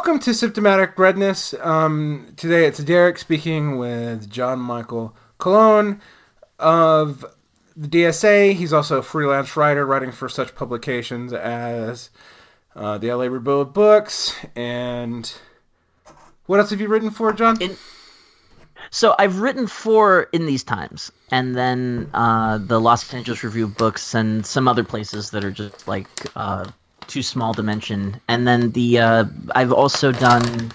Welcome to Symptomatic Redness. Today it's Derek speaking with John Michael Colon of the DSA. He's also a freelance writer, writing for such publications as the LA Review of Books. And what else have you written for, John? So I've written for In These Times, and then the Los Angeles Review of Books, and some other places that are just like too small to mention. And then I've also done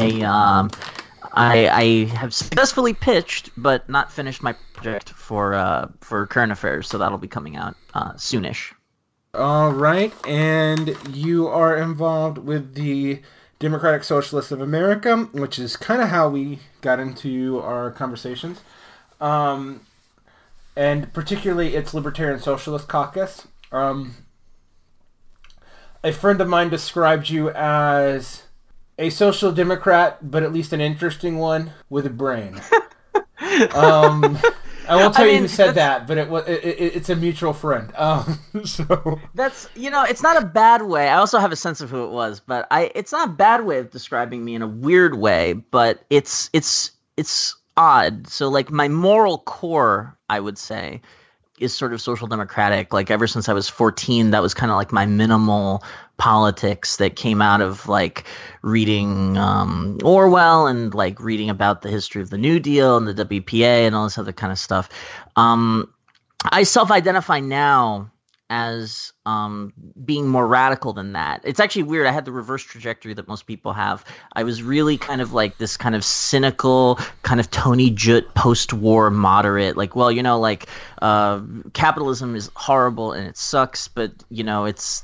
I have successfully pitched but not finished my project for Current Affairs, so that'll be coming out soonish. All right, and you are involved with the Democratic Socialists of America, which is kind of how we got into our conversations, and particularly its Libertarian Socialist Caucus. A friend of mine described you as a social democrat, but at least an interesting one with a brain. I won't tell you who said that, but it's a mutual friend. So that's it's not a bad way. I also have a sense of who it was, but it's not a bad way of describing me in a weird way. But it's odd. So like my moral core, I would say, is sort of social democratic. Like ever since I was 14, that was kind of like my minimal politics that came out of like reading Orwell and like reading about the history of the New Deal and the WPA and all this other kind of stuff. I self-identify now as being more radical than that. It's actually weird. I had the reverse trajectory that most people have. I was really kind of like this kind of cynical, kind of Tony Judt post-war moderate. Like, well, capitalism is horrible and it sucks, but it's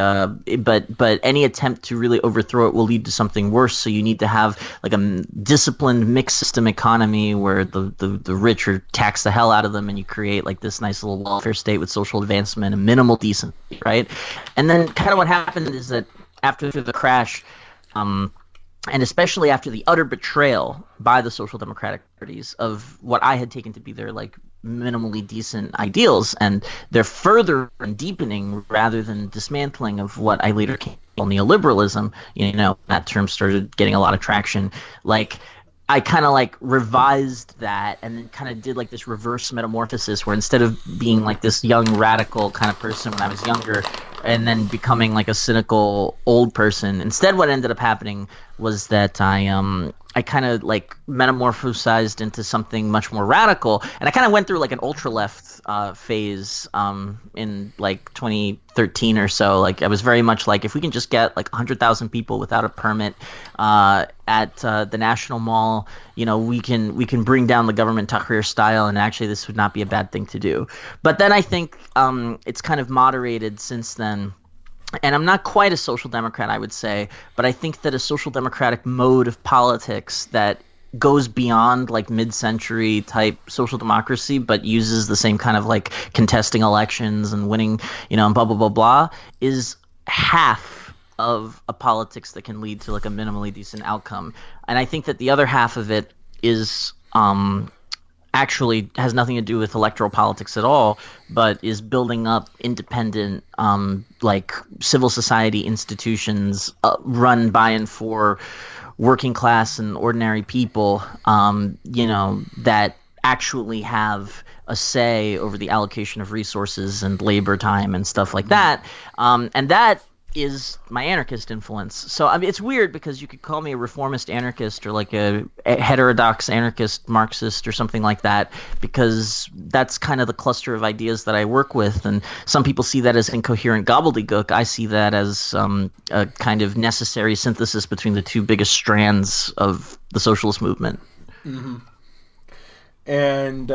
but any attempt to really overthrow it will lead to something worse. So you need to have like a disciplined mixed system economy where the rich are tax the hell out of them, and you create like this nice little welfare state with social advancement and minimal decency, right? And then kind of what happened is that after the crash, and especially after the utter betrayal by the social democratic parties of what I had taken to be their like minimally decent ideals, and their further and deepening rather than dismantling of what I later came to call neoliberalism, that term started getting a lot of traction. Like I kind of like revised that and then kind of did like this reverse metamorphosis where instead of being like this young radical kind of person when I was younger and then becoming like a cynical old person, instead what ended up happening was that I kind of like metamorphosized into something much more radical, and I kind of went through like an ultra left phase in like 2013 or so. Like I was very much like, if we can just get like 100,000 people without a permit at the National Mall, we can bring down the government Tahrir style, and actually this would not be a bad thing to do. But then I think it's kind of moderated since then. And I'm not quite a social democrat, I would say, but I think that a social democratic mode of politics that goes beyond like mid-century type social democracy, but uses the same kind of like contesting elections and winning, and blah, blah, blah, blah, is half of a politics that can lead to like a minimally decent outcome. And I think that the other half of it is actually has nothing to do with electoral politics at all, but is building up independent like civil society institutions run by and for working class and ordinary people, that actually have a say over the allocation of resources and labor time and stuff like that. And that is my anarchist influence. So I mean, it's weird because you could call me a reformist anarchist or like a heterodox anarchist Marxist or something like that, because that's kind of the cluster of ideas that I work with. And some people see that as incoherent gobbledygook. I see that as a kind of necessary synthesis between the two biggest strands of the socialist movement. Mm-hmm. And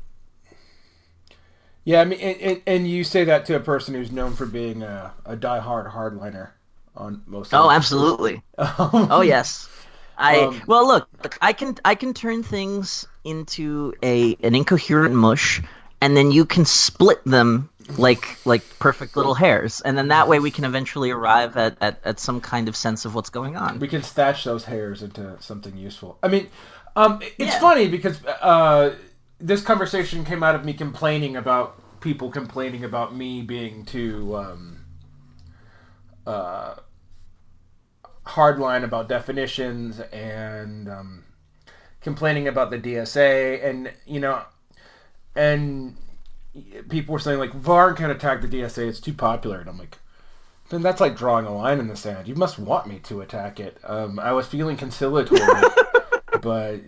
yeah, I mean, and you say that to a person who's known for being a diehard hardliner on most. Oh, absolutely. Oh, yes. Well, look, I can turn things into an incoherent mush, and then you can split them like perfect little hairs, and then that way we can eventually arrive at some kind of sense of what's going on. We can stash those hairs into something useful. I mean, it's funny because this conversation came out of me complaining about people complaining about me being too hardline about definitions and complaining about the DSA, and and people were saying like Varn can attack the DSA, it's too popular, and I'm like, then that's like drawing a line in the sand. You must want me to attack it. I was feeling conciliatory, but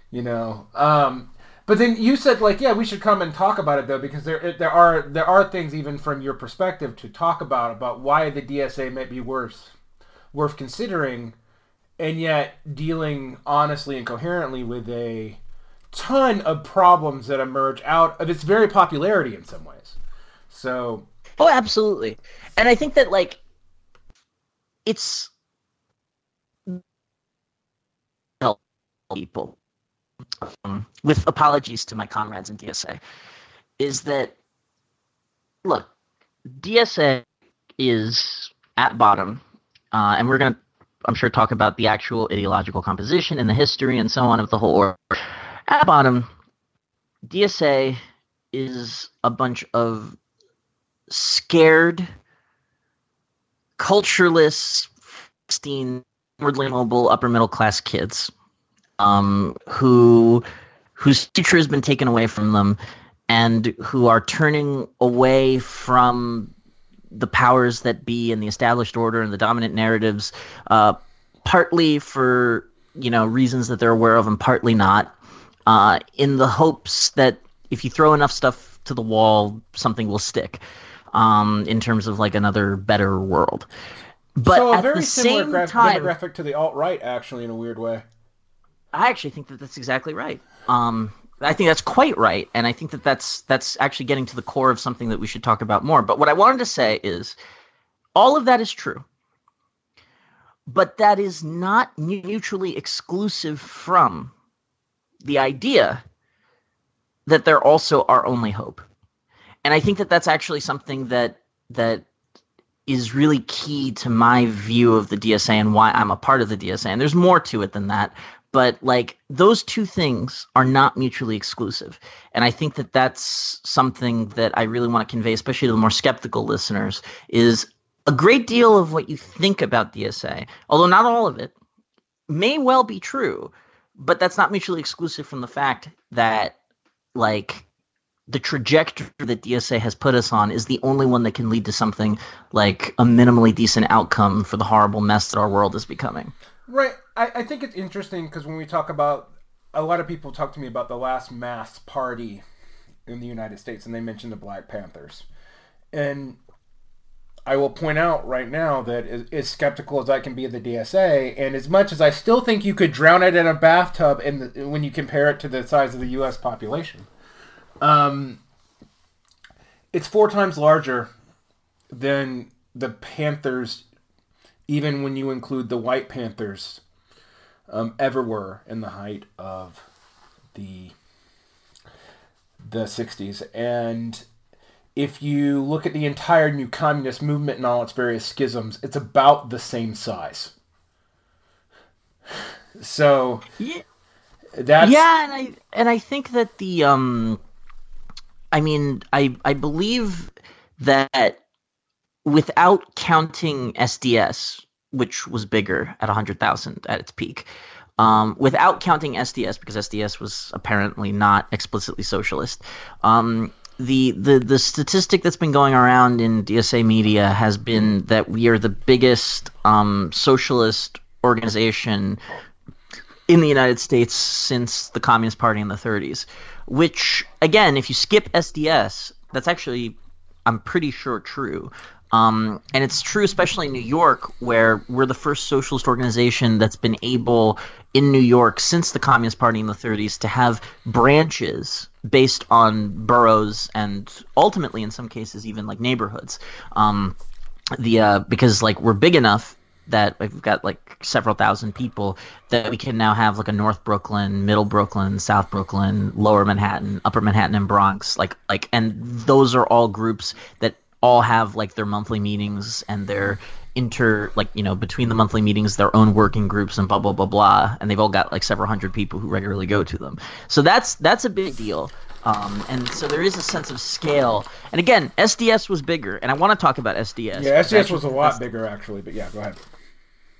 but then you said like, yeah, we should come and talk about it though, because there are things even from your perspective to talk about why the DSA might be worth considering, and yet dealing honestly and coherently with a ton of problems that emerge out of its very popularity in some ways. So, oh, absolutely. And I think that like it's help people, with apologies to my comrades in DSA, is that look, DSA is at bottom, and we're going to, I'm sure, talk about the actual ideological composition and the history and so on of the whole order. At bottom, DSA is a bunch of scared, cultureless, inwardly mobile, upper middle class kids, whose future has been taken away from them, and who are turning away from the powers that be and the established order and the dominant narratives, partly for reasons that they're aware of and partly not, in the hopes that if you throw enough stuff to the wall, something will stick, in terms of like another better world. But so at a very the similar same time, demographic to the alt-right, actually, in a weird way. I actually think that that's exactly right. I think that's quite right, and I think that that's actually getting to the core of something that we should talk about more. But what I wanted to say is, all of that is true, but that is not mutually exclusive from the idea that they're also our only hope. And I think that that's actually something that is really key to my view of the DSA and why I'm a part of the DSA. And there's more to it than that. But like those two things are not mutually exclusive. And I think that that's something that I really want to convey, especially to the more skeptical listeners, is a great deal of what you think about DSA, although not all of it, may well be true. But that's not mutually exclusive from the fact that like the trajectory that DSA has put us on is the only one that can lead to something like a minimally decent outcome for the horrible mess that our world is becoming. Right. I think it's interesting because when we talk about, a lot of people talk to me about the last mass party in the United States, and they mention the Black Panthers. And I will point out right now that as skeptical as I can be of the DSA, and as much as I still think you could drown it in a bathtub when you compare it to the size of the U.S. population, it's 4 times larger than the Panthers, even when you include the White Panthers, ever were in the height of the 60s. And if you look at the entire new communist movement and all its various schisms, it's about the same size. So yeah, that's and I think that the I believe that without counting SDS, which was bigger at 100,000 at its peak, without counting SDS, because SDS was apparently not explicitly socialist, the statistic that's been going around in DSA media has been that we are the biggest socialist organization in the United States since the Communist Party in the 30s, which, again, if you skip SDS, that's actually, I'm pretty sure, true. And it's true especially in New York, where we're the first socialist organization that's been able in New York since the Communist Party in the 30s to have branches based on boroughs and ultimately in some cases even like neighborhoods. Because like we're big enough that we've got like several thousand people that we can now have like a North Brooklyn, Middle Brooklyn, South Brooklyn, Lower Manhattan, Upper Manhattan, and Bronx. And those are all groups that all have like their monthly meetings and their between the monthly meetings, their own working groups and blah, blah, blah, blah. And they've all got like several hundred people who regularly go to them. So that's a big deal. And so there is a sense of scale. And again, SDS was bigger, and I want to talk about SDS. Yeah, SDS was a lot bigger, actually, but yeah, go ahead.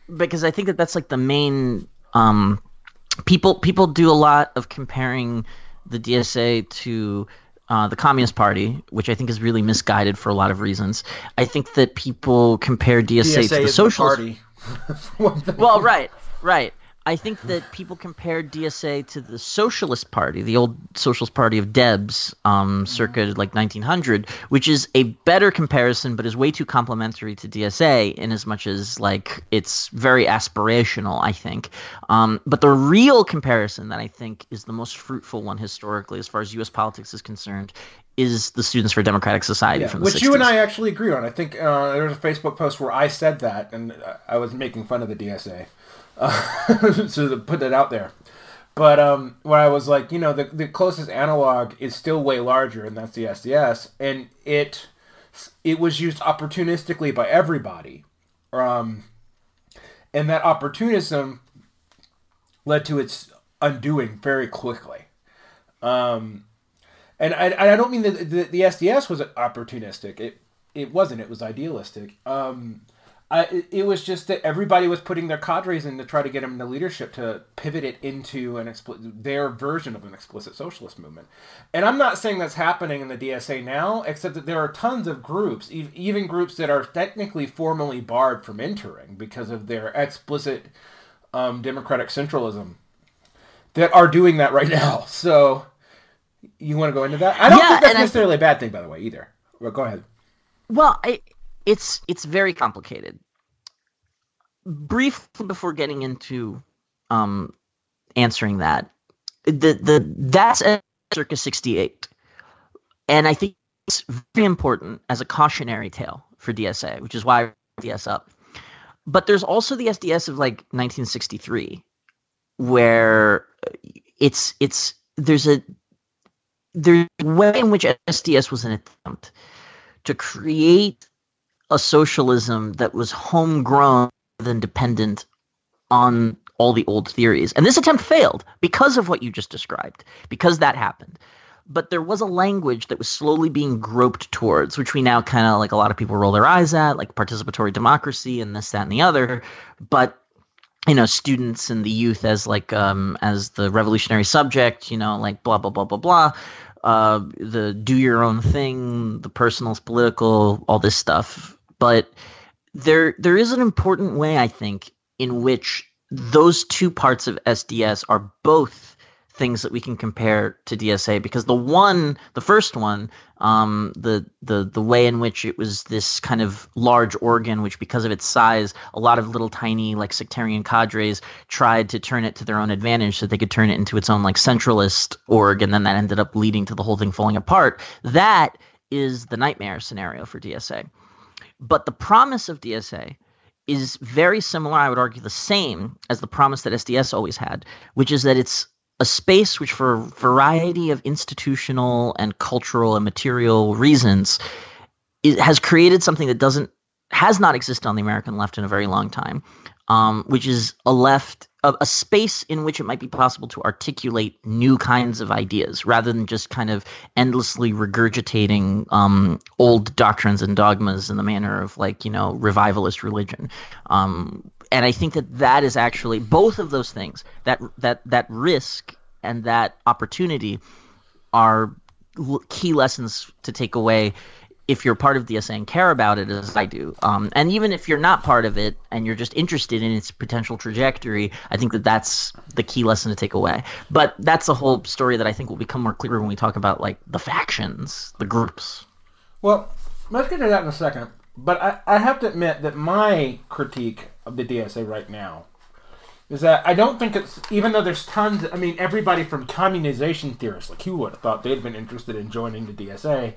because I think that that's like the main people do a lot of comparing the DSA to the Communist Party, which I think is really misguided for a lot of reasons. I think that people compare DSA to DSA the isn't a Socialist. party. One Well, thing. right, right. I think that people compare DSA to the Socialist Party, the old Socialist Party of Debs, circa like 1900, which is a better comparison, but is way too complimentary to DSA in as much as like it's very aspirational, I think. But the real comparison that I think is the most fruitful one historically, as far as U.S. politics is concerned, is the Students for Democratic Society Yeah, from the which you and 60s. I actually agree on. I think there was a Facebook post where I said that, and I was making fun of the DSA, so to put it out there. But where I was like, the closest analog is still way larger, and that's the SDS, and it was used opportunistically by everybody, um, and that opportunism led to its undoing very quickly. And I don't mean that the SDS was opportunistic. It wasn't. It was idealistic. It was just that everybody was putting their cadres in to try to get them into leadership to pivot it into their version of an explicit socialist movement. And I'm not saying that's happening in the DSA now, except that there are tons of groups, even groups that are technically formally barred from entering because of their explicit democratic centralism, that are doing that right now. So you want to go into that? I don't Yeah, think that's and I think necessarily a bad thing, by the way, either. Well, go ahead. well, it's very complicated. Briefly before getting into um, answering that, that's at circa 68, and I think it's very important as a cautionary tale for DSA, which is why I brought DS up. But there's also the SDS of like 1963, where there's a way in which SDS was an attempt to create a socialism that was homegrown and dependent on all the old theories. And this attempt failed because of what you just described, because that happened. But there was a language that was slowly being groped towards, which we now kind of, like, a lot of people roll their eyes at, like participatory democracy and this, that, and the other. But students and the youth as like as the revolutionary subject, like blah blah blah blah blah. The do your own thing, the personal's political, all this stuff. But there is an important way, I think, in which those two parts of SDS are both things that we can compare to DSA, because the first one, the way in which it was this kind of large organ, which because of its size, a lot of little tiny like sectarian cadres tried to turn it to their own advantage so that they could turn it into its own like centralist org, and then that ended up leading to the whole thing falling apart. That is the nightmare scenario for DSA. But the promise of DSA is very similar, I would argue the same, as the promise that SDS always had, which is that it's a space which, for a variety of institutional and cultural and material reasons, it has created something that has not existed on the American left in a very long time, which is a space in which it might be possible to articulate new kinds of ideas rather than just kind of endlessly regurgitating old doctrines and dogmas in the manner of revivalist religion. And I think that is actually both of those things, that risk and that opportunity, are key lessons to take away if you're part of DSA and care about it as I do. And even if you're not part of it and you're just interested in its potential trajectory, I think that's the key lesson to take away. But that's a whole story that I think will become more clear when we talk about like the factions, the groups. Well, let's get to that in a second. But I have to admit that my critique of the DSA right now is that I don't think it's, even though there's tons, everybody from communization theorists, like who would have thought they'd been interested in joining the DSA,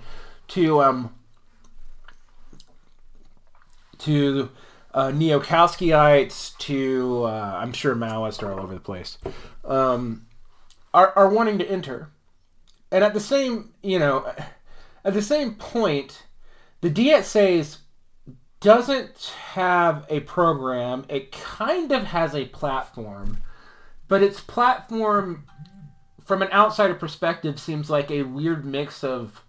to neo-Kautskyeites, to I'm sure Maoists are all over the place, are wanting to enter, and at the same point, the DSA doesn't have a program. It kind of has a platform, but its platform, from an outsider perspective, seems like a weird mix of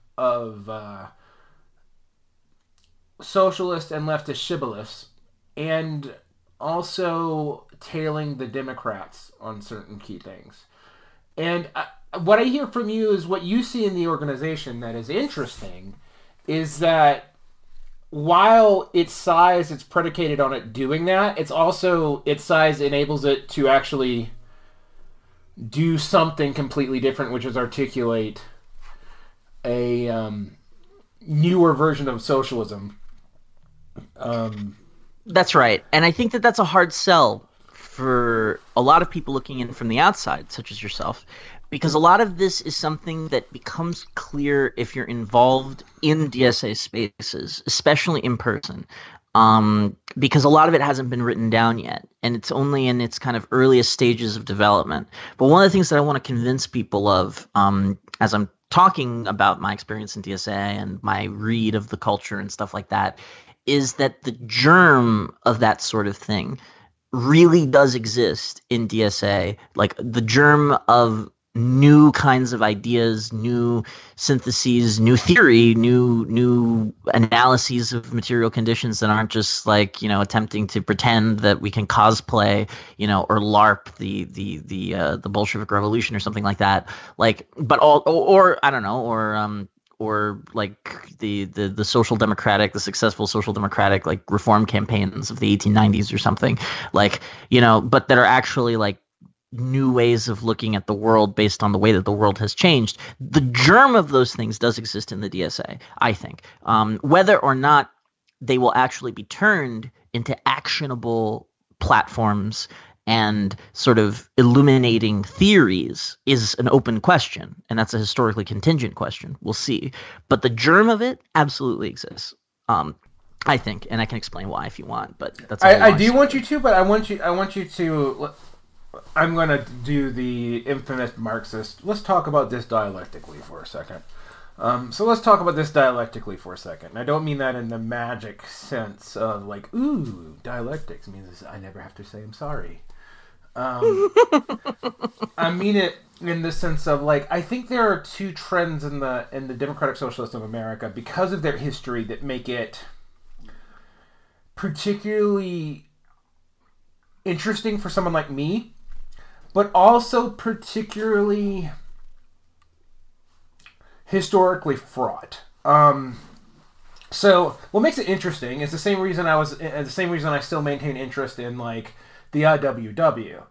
socialist and leftist shibboleths, and also tailing the Democrats on certain key things. And what I hear from you is what you see in the organization that is interesting is that while its size is predicated on it doing that, it's also its size enables it to actually do something completely different, which is articulate a newer version of socialism. That's right. And I think that that's a hard sell for a lot of people looking in from the outside, such as yourself, because a lot of this is something that becomes clear if you're involved in DSA spaces, especially in person, because a lot of it hasn't been written down yet, and it's only in its kind of earliest stages of development. But one of the things that I want to convince people of, as I'm talking about my experience in DSA and my read of the culture and stuff like that, is that the germ of that sort of thing really does exist in DSA, like the germ of new kinds of ideas, new syntheses, new theory, new analyses of material conditions that aren't just like, attempting to pretend that we can cosplay, or LARP the Bolshevik Revolution or something like that. Like, but or I don't know, or like the successful social democratic like reform campaigns of the 1890s or something, like, but that are actually like new ways of looking at the world based on the way that the world has changed. The germ of those things does exist in the DSA, I think. Whether or not they will actually be turned into actionable platforms and sort of illuminating theories is an open question, and that's a historically contingent question. We'll see. But the germ of it absolutely exists, I think, and I can explain why if you want. But that's I do want you to, but I want you to. I'm going to do the infamous Marxist. Let's talk about this dialectically for a second. So let's talk about this dialectically for a second. And I don't mean that in the magic sense of like, ooh, dialectics means I never have to say I'm sorry. I mean it in the sense of like, I think there are two trends in the Democratic Socialists of America because of their history that make it particularly interesting for someone like me, but also particularly historically fraught. So what makes it interesting is the same reason I still maintain interest in like the IWW.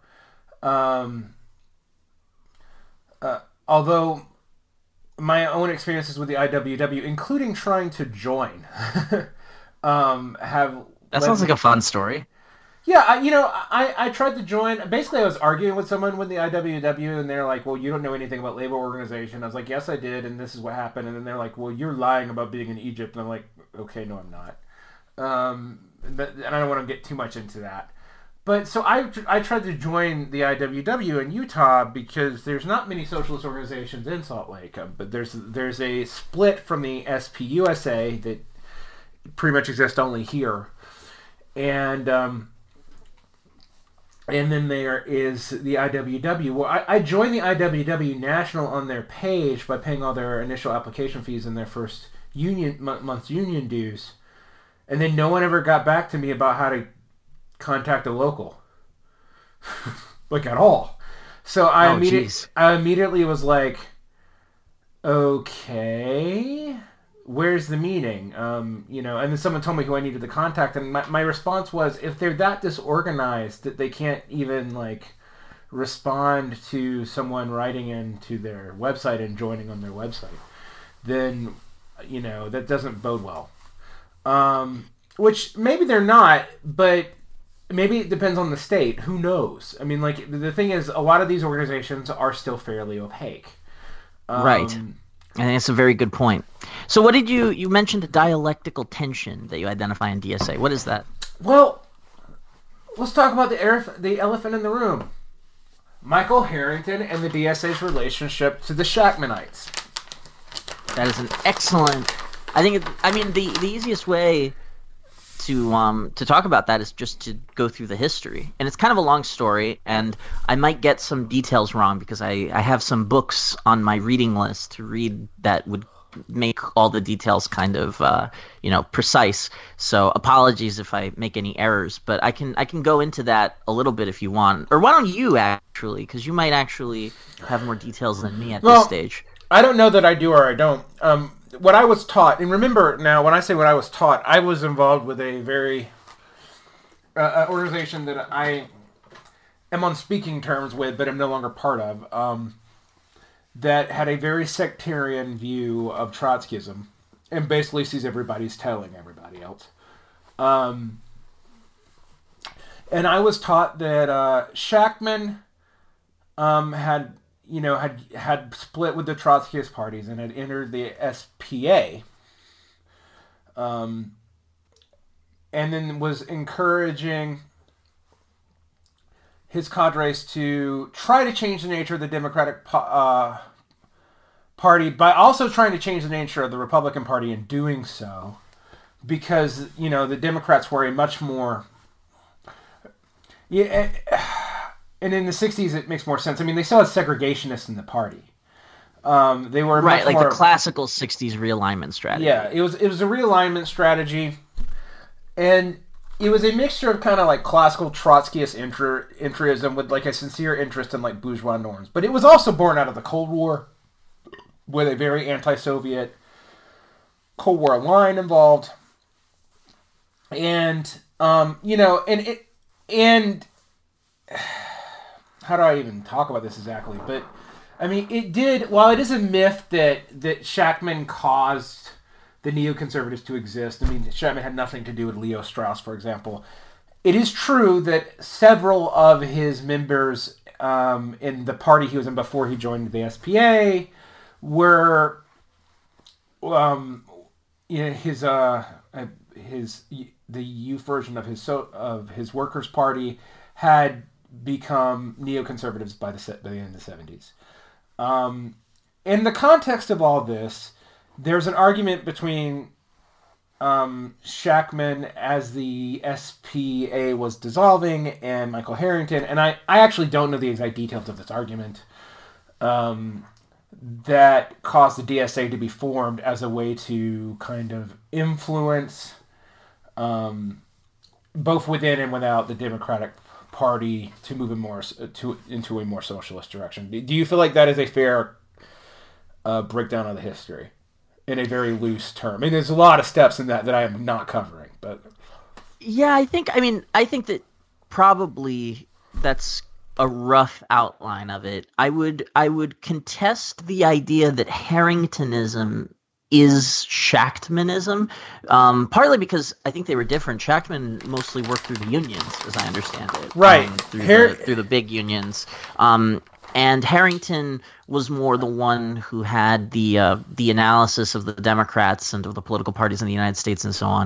Although my own experiences with the IWW, including trying to join, have... That sounds like a fun story. Yeah, I tried to join. Basically, I was arguing with someone with the IWW, and they're like, well, you don't know anything about labor organization. I was like, yes, I did, and this is what happened. And then they're like, well, you're lying about being in Egypt. And I'm like, okay, no, I'm not. And I don't want to get too much into that. But so I tried to join the IWW in Utah because there's not many socialist organizations in Salt Lake. But there's a split from the SPUSA that pretty much exists only here. And then there is the IWW. Well, I joined the IWW National on their page by paying all their initial application fees and their first month's union dues. And then no one ever got back to me about how to contact a local. Like at all. So I immediately was like, okay, where's the meeting? And then someone told me who I needed to contact, and my response was, if they're that disorganized that they can't even like respond to someone writing into their website and joining on their website, then that doesn't bode well. Which maybe they're not, but maybe it depends on the state. Who knows? I mean, like, the thing is, a lot of these organizations are still fairly opaque. Right. I think that's a very good point. So what did you mentioned a dialectical tension that you identify in DSA. What is that? Well, let's talk about the elephant in the room. Michael Harrington and the DSA's relationship to the Shachtmanites. That is an excellent... the easiest way to talk about that is just to go through the history. And it's kind of a long story, and I might get some details wrong because I have some books on my reading list to read that would make all the details kind of precise. So apologies if I make any errors, but I can go into that a little bit if you want. Or why don't you actually? Because you might actually have more details than me at this stage. I don't know that I do or I don't. What I was taught, and remember now, when I say what I was taught, I was involved with a very organization that I am on speaking terms with, but am no longer part of, that had a very sectarian view of Trotskyism and basically sees everybody's telling everybody else. And I was taught that Shachtman had split with the Trotskyist parties and had entered the SPA, and then was encouraging his cadres to try to change the nature of the Democratic Party by also trying to change the nature of the Republican Party in doing so, because the Democrats were a much more and in the 60s it makes more sense. I mean, they still had segregationists in the party. They were right, like the classical 60s realignment strategy. Yeah, it was a realignment strategy, and it was a mixture of kind of like classical Trotskyist entryism with like a sincere interest in like bourgeois norms. But it was also born out of the Cold War, with a very anti-Soviet Cold War line involved. And how do I even talk about this exactly? But I mean, while it is a myth that Shachtman caused the neoconservatives to exist. I mean, Shachtman had nothing to do with Leo Strauss, for example. It is true that several of his members in the party he was in before he joined the SPA were, the youth version of his Workers' Party had become neoconservatives by the end of the 70s. In the context of all this, there's an argument between Shachtman as the SPA was dissolving and Michael Harrington, and I actually don't know the exact details of this argument, that caused the DSA to be formed as a way to kind of influence both within and without the Democratic Party to move into a more socialist direction. Do you feel like that is a fair breakdown of the history? In a very loose term. And there's a lot of steps in that I am not covering, but yeah, I think that probably that's a rough outline of it. I would contest the idea that Harringtonism is Shachtmanism, partly because I think they were different. Shachtman mostly worked through the unions, as I understand it. Right. Through the big unions. And Harrington was more the one who had the analysis of the Democrats and of the political parties in the United States and so on.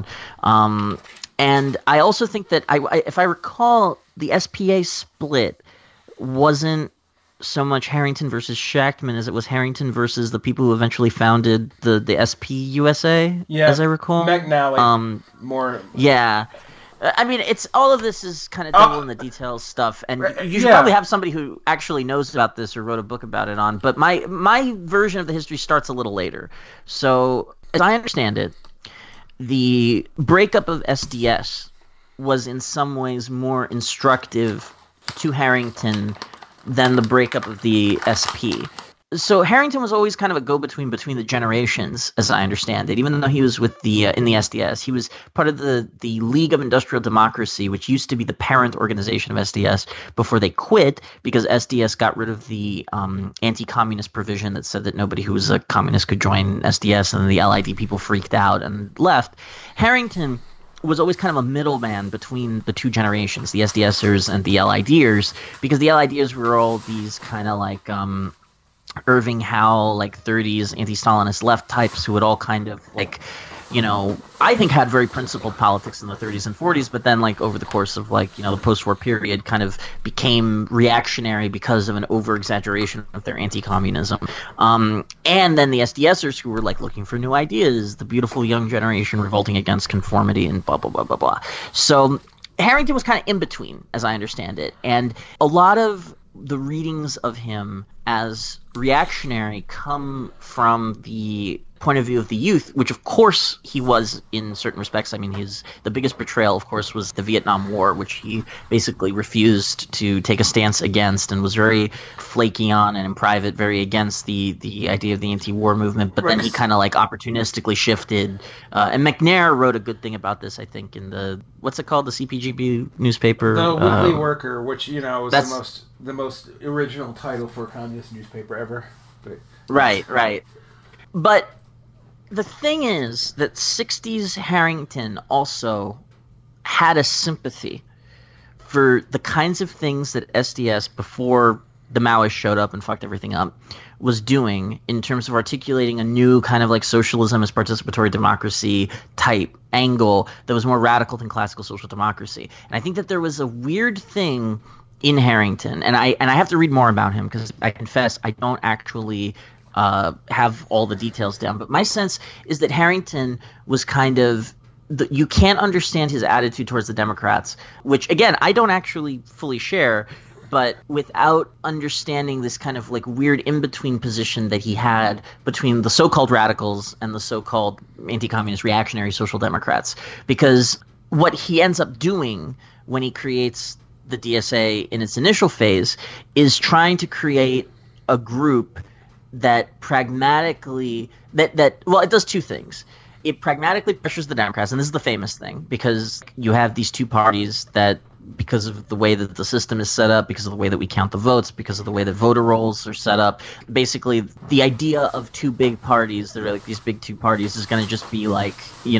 And I also think that, if I recall, the SPA split wasn't so much Harrington versus Shachtman as it was Harrington versus the people who eventually founded the SPUSA, as I recall. McNally. More. Yeah. I mean, it's all of this is kind of devil in the details stuff, and you should probably have somebody who actually knows about this or wrote a book about it on. But my version of the history starts a little later. So, as I understand it, the breakup of SDS was in some ways more instructive to Harrington than the breakup of the SP. So Harrington was always kind of a go-between between the generations, as I understand it. Even though he was with in the SDS, he was part of the League of Industrial Democracy, which used to be the parent organization of SDS before they quit because SDS got rid of the anti-communist provision that said that nobody who was a communist could join SDS, and the LID people freaked out and left. Harrington was always kind of a middleman between the two generations, the SDSers and the LIDers, because the LIDers were all these kind of like Irving Howe, like 30s anti-Stalinist left types who had all kind of like, I think had very principled politics in the 30s and 40s, but then like over the course of like, the post-war period kind of became reactionary because of an over-exaggeration of their anti-communism. And then the SDSers who were like looking for new ideas, the beautiful young generation revolting against conformity and blah, blah, blah, blah, blah. So Harrington was kind of in between, as I understand it. And a lot of the readings of him as reactionary come from the point of view of the youth, which of course he was in certain respects. I mean, the biggest betrayal, of course, was the Vietnam War, which he basically refused to take a stance against and was very flaky on, and in private very against the idea of the anti-war movement. But then he kind of like opportunistically shifted. And McNair wrote a good thing about this, I think, in what's it called, the CPGB newspaper, the Weekly Worker, which was the most original title for a communist newspaper ever. But, right. But the thing is that 60s Harrington also had a sympathy for the kinds of things that SDS, before the Maoists showed up and fucked everything up, was doing in terms of articulating a new kind of like socialism as participatory democracy type angle that was more radical than classical social democracy. And I think that there was a weird thing in Harrington, and I have to read more about him because I confess I don't actually have all the details down, but my sense is that Harrington was kind of you can't understand his attitude towards the Democrats, which again I don't actually fully share, but without understanding this kind of like weird in-between position that he had between the so-called radicals and the so-called anti-communist reactionary social democrats. Because what he ends up doing when he creates the DSA in its initial phase is trying to create a group that pragmatically well, it does two things. It pragmatically pressures the Democrats, and this is the famous thing, because you have these two parties that, because of the way that the system is set up, because of the way that we count the votes, because of the way that voter rolls are set up, basically the idea of two big parties, that are like these big two parties, is going to just be like, in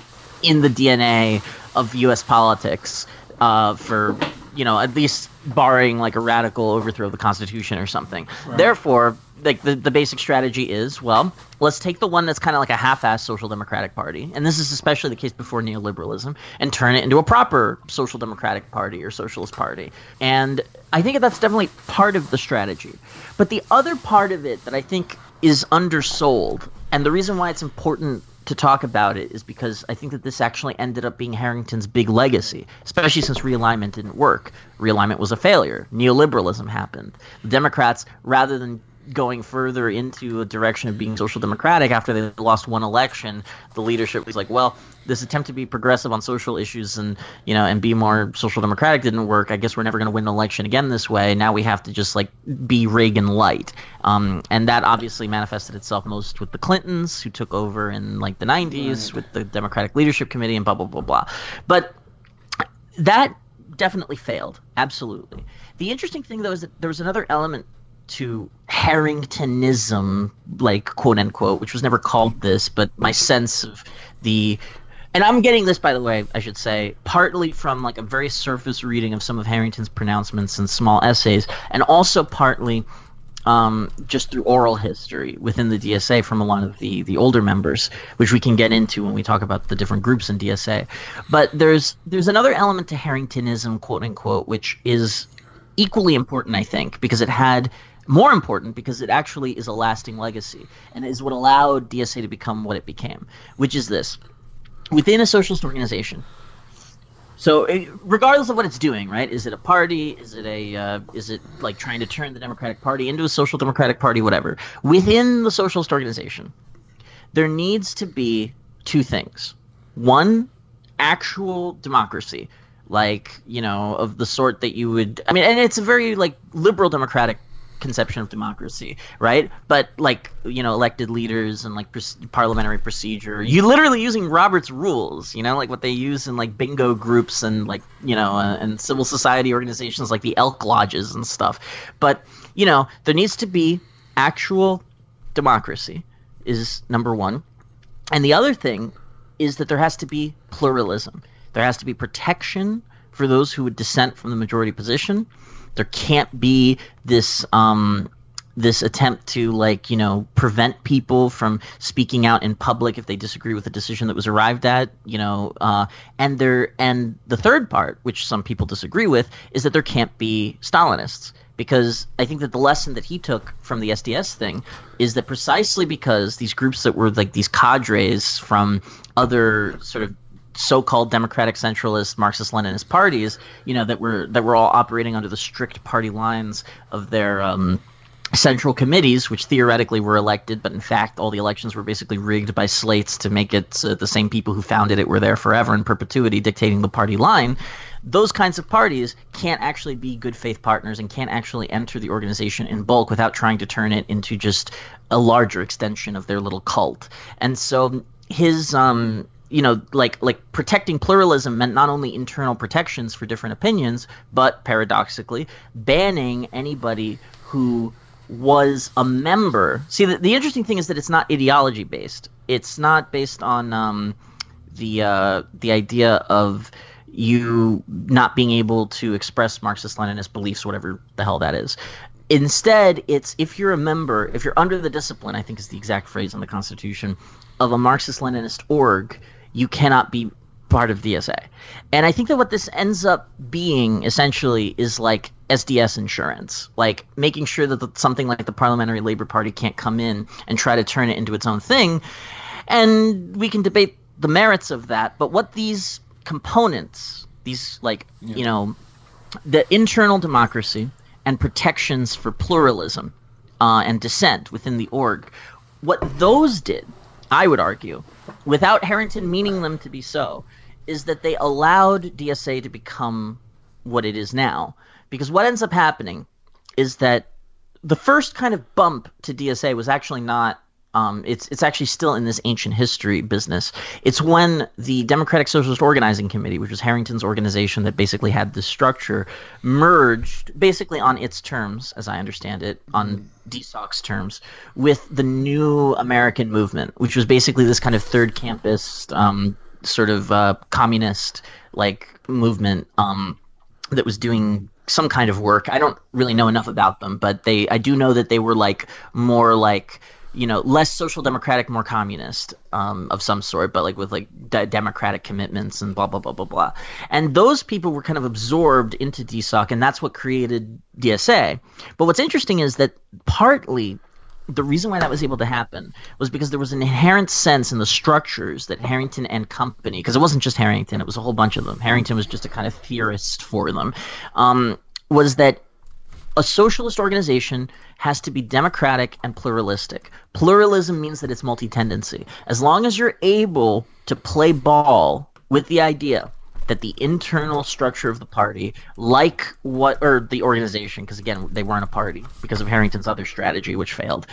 the DNA of U.S. politics for, at least barring like a radical overthrow of the Constitution or something. Right. Therefore, like the basic strategy is, well, let's take the one that's kind of like a half-assed social democratic party, and this is especially the case before neoliberalism, and turn it into a proper social democratic party or socialist party. And I think that's definitely part of the strategy. But the other part of it that I think is undersold, and the reason why it's important to talk about it, is because I think that this actually ended up being Harrington's big legacy, especially since realignment didn't work. Realignment was a failure. Neoliberalism happened. The Democrats, rather than going further into a direction of being social democratic after they lost one election, the leadership was like, well, this attempt to be progressive on social issues and and be more social democratic didn't work. I guess we're never going to win an election again this way. Now we have to just like be Reagan light. And that obviously manifested itself most with the Clintons, who took over in like the 90s with the Democratic Leadership Committee and blah, blah, blah, blah. But that definitely failed. Absolutely. The interesting thing, though, is that there was another element to Harringtonism, like quote unquote, which was never called this, but my sense of and I'm getting this, by the way, I should say, partly from like a very surface reading of some of Harrington's pronouncements and small essays, and also partly just through oral history within the DSA from a lot of the older members, which we can get into when we talk about the different groups in DSA. But there's another element to Harringtonism, quote unquote, which is equally important, I think, because more important because it actually is a lasting legacy and is what allowed DSA to become what it became, which is this. Within a socialist organization, so regardless of what it's doing, right? Is it a party? Is it like trying to turn the Democratic Party into a social democratic party, whatever? Within the socialist organization, there needs to be two things. One, actual democracy, like, of the sort that you would, and it's a very like liberal democratic conception of democracy, right? But like, elected leaders and like parliamentary procedure, you literally using Robert's rules, like what they use in like bingo groups and like, and civil society organizations like the Elk Lodges and stuff. But, there needs to be actual democracy is number one. And the other thing is that there has to be pluralism. There has to be protection for those who would dissent from the majority position. There can't be this this attempt to prevent people from speaking out in public if they disagree with the decision that was arrived at. And the third part, which some people disagree with, is that there can't be Stalinists. Because I think that the lesson that he took from the SDS thing is that precisely because these groups that were like these cadres from other sort of so-called democratic centralist Marxist-Leninist parties, that were all operating under the strict party lines of their central committees, which theoretically were elected, but in fact all the elections were basically rigged by slates to make it the same people who founded it were there forever in perpetuity dictating the party line. Those kinds of parties can't actually be good faith partners and can't actually enter the organization in bulk without trying to turn it into just a larger extension of their little cult. And so his like protecting pluralism meant not only internal protections for different opinions, but paradoxically banning anybody who was a member. See, the interesting thing is that it's not ideology based. It's not based on the idea of you not being able to express Marxist-Leninist beliefs, whatever the hell that is. Instead, it's if you're a member, if you're under the discipline, I think is the exact phrase in the Constitution, of a Marxist-Leninist org, you cannot be part of DSA. And I think that what this ends up being essentially is like SDS insurance, like making sure that something like the Parliamentary Labour Party can't come in and try to turn it into its own thing. And we can debate the merits of that, but what these components, these the internal democracy and protections for pluralism and dissent within the org, what those did, I would argue, without Harrington meaning them to be so, is that they allowed DSA to become what it is now. Because what ends up happening is that the first kind of bump to DSA was actually not it's actually still in this ancient history business. It's when the Democratic Socialist Organizing Committee, which was Harrington's organization that basically had this structure, merged basically on its terms, as I understand it, on DSOC's terms, with the New American Movement, which was basically this kind of third campus sort of communist like movement that was doing some kind of work. I don't really know enough about them, but I do know that they were like more like, less social democratic, more communist of some sort, but like with like democratic commitments and blah, blah, blah, blah, blah. And those people were kind of absorbed into DSOC, and that's what created DSA. But what's interesting is that partly the reason why that was able to happen was because there was an inherent sense in the structures that Harrington and company, because it wasn't just Harrington, it was a whole bunch of them. Harrington was just a kind of theorist for them, was that a socialist organization has to be democratic and pluralistic. Pluralism means that it's multi-tendency. As long as you're able to play ball with the idea that the internal structure of the party, or the organization, because again, they weren't a party because of Harrington's other strategy, which failed.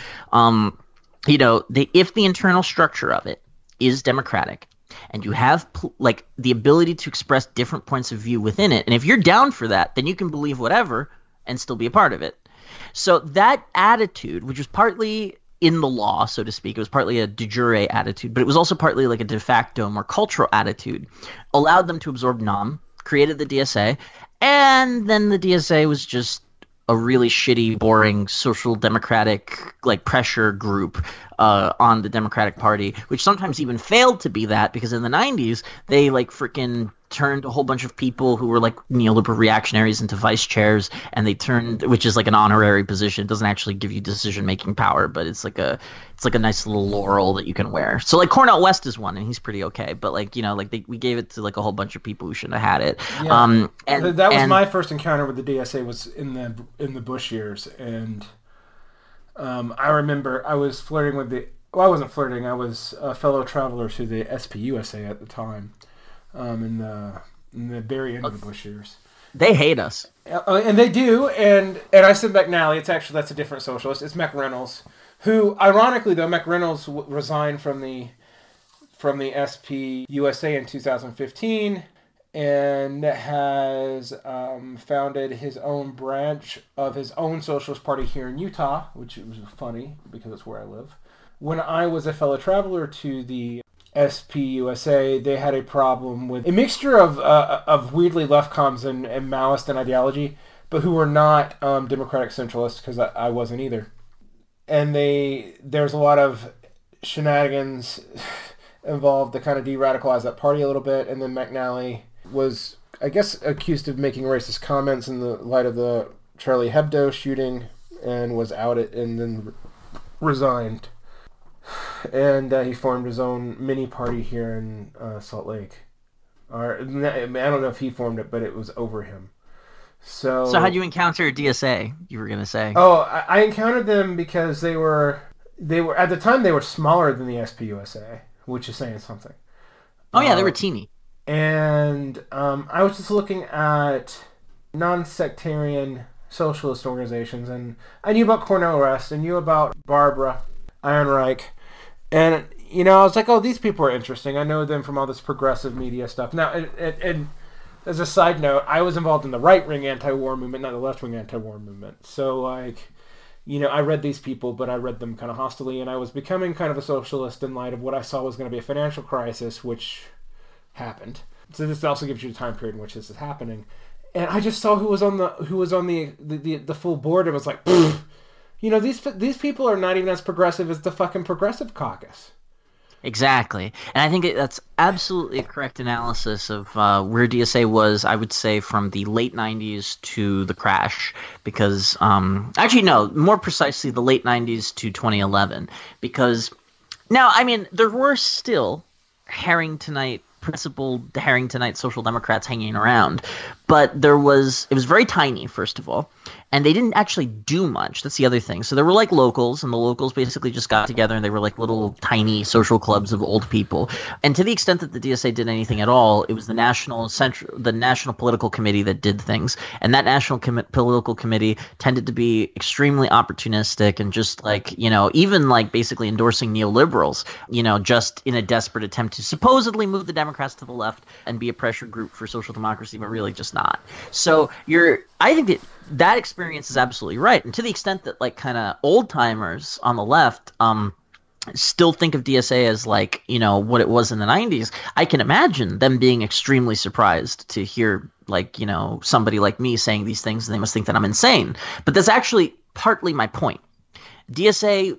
If the internal structure of it is democratic, and you have the ability to express different points of view within it, and if you're down for that, then you can believe whatever and still be a part of it. So that attitude, which was partly in the law, so to speak, it was partly a de jure attitude, but it was also partly like a de facto, more cultural attitude, allowed them to absorb NOM, created the DSA, and then the DSA was just a really shitty, boring, social democratic pressure group on the Democratic Party, which sometimes even failed to be that, because in the 90s, they freaking turned a whole bunch of people who were neoliberal reactionaries into vice chairs, and they turned, which is an honorary position. It doesn't actually give you decision-making power, but it's a nice little laurel that you can wear. So Cornel West is one, and he's pretty okay, but we gave it to a whole bunch of people who shouldn't have had it. Yeah. That was my first encounter with the DSA, was in the Bush years, and I remember I was flirting with I wasn't flirting, I was a fellow traveler to the SPUSA at the time, in the very end of the Bush years. They hate us. And they do, and I said McNally, that's a different socialist, it's McReynolds, who, ironically though, McReynolds resigned from the SPUSA in 2015, and has founded his own branch of his own socialist party here in Utah, which was funny because it's where I live. When I was a fellow traveler to the SPUSA, they had a problem with a mixture of weirdly left comms and Maoist and ideology, but who were not democratic centralists, because I wasn't either. And there's a lot of shenanigans involved to kind of de-radicalize that party a little bit, and then McNally was, I guess, accused of making racist comments in the light of the Charlie Hebdo shooting, and was outed and then resigned. And he formed his own mini party here in Salt Lake. Or I don't know if he formed it, but it was over him. So how'd you encounter DSA? You were gonna say. Oh, I encountered them because they were at the time they were smaller than the SPUSA, which is saying something. Oh yeah, they were teeny. And I was just looking at non-sectarian socialist organizations, and I knew about Cornel West, and knew about Barbara Ehrenreich, and I was like, oh, these people are interesting. I know them from all this progressive media stuff. Now, and as a side note, I was involved in the right-wing anti-war movement, not the left-wing anti-war movement. So, like, I read these people, but I read them kind of hostilely, and I was becoming kind of a socialist in light of what I saw was going to be a financial crisis, which happened. So this also gives you the time period in which this is happening. And I just saw who was on the full board, and was like, these people are not even as progressive as the fucking Progressive Caucus. Exactly. And I think that's absolutely a correct analysis of where DSA was, I would say, from the late 90s to the crash. Because, actually, no, more precisely, the late 90s to 2011. Because, now, I mean, there were still principled Harringtonite Social Democrats hanging around. But it was very tiny, first of all. And they didn't actually do much. That's the other thing. So there were like locals, and the locals basically just got together, and they were like little tiny social clubs of old people. And to the extent that the DSA did anything at all, it was the National Political Committee that did things. And that National Political Committee tended to be extremely opportunistic and just like, even like basically endorsing neoliberals, just in a desperate attempt to supposedly move the Democrats to the left and be a pressure group for social democracy, but really just not. So I think that experience is absolutely right. And to the extent that like kind of old timers on the left still think of DSA as like, what it was in the 90s, I can imagine them being extremely surprised to hear like, somebody like me saying these things, and they must think that I'm insane. But that's actually partly my point. DSA,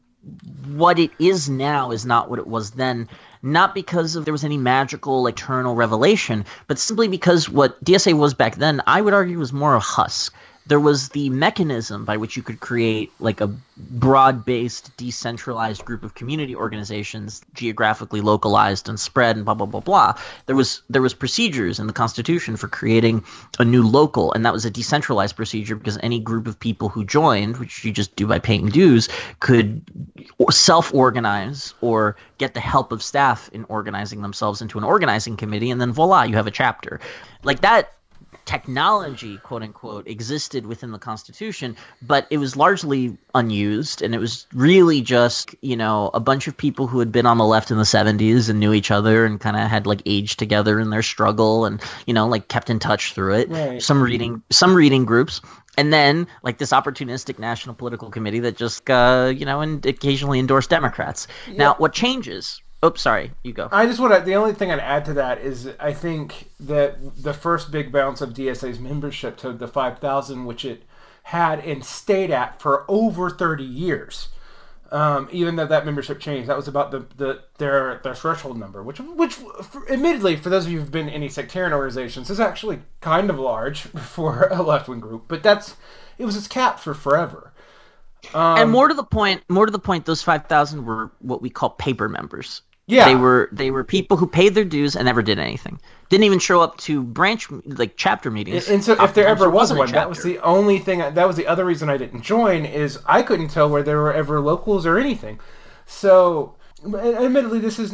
what it is now, is not what it was then. Not because there was any magical eternal revelation, but simply because what DSA was back then, I would argue, was more a husk. There was the mechanism by which you could create like a broad-based, decentralized group of community organizations, geographically localized and spread, and blah blah blah blah. There was procedures in the Constitution for creating a new local, and that was a decentralized procedure because any group of people who joined, which you just do by paying dues, could self-organize or get the help of staff in organizing themselves into an organizing committee, and then voila, you have a chapter. Like that technology, quote unquote, existed within the Constitution, but it was largely unused, and it was really just, a bunch of people who had been on the left in the 70s and knew each other and kind of had like aged together in their struggle and, like kept in touch through it. Right. Some reading groups. And then, like, this opportunistic National Political Committee that just, and occasionally endorsed Democrats. Yeah. Now, what changes? Oh, sorry, you go. The only thing I'd add to that is I think that the first big bounce of DSA's membership to the 5,000, which it had and stayed at for over 30 years, even though that membership changed, that was about their threshold number, which admittedly, for those of you who've been in any sectarian organizations, is actually kind of large for a left-wing group, but it was its cap for forever. And more to the point, those 5,000 were what we call paper members. Yeah, they were people who paid their dues and never did anything. Didn't even show up to chapter meetings. And so, if there ever was one, that was the only thing. That was the other reason I didn't join. Is I couldn't tell where there were ever locals or anything. So, admittedly, this is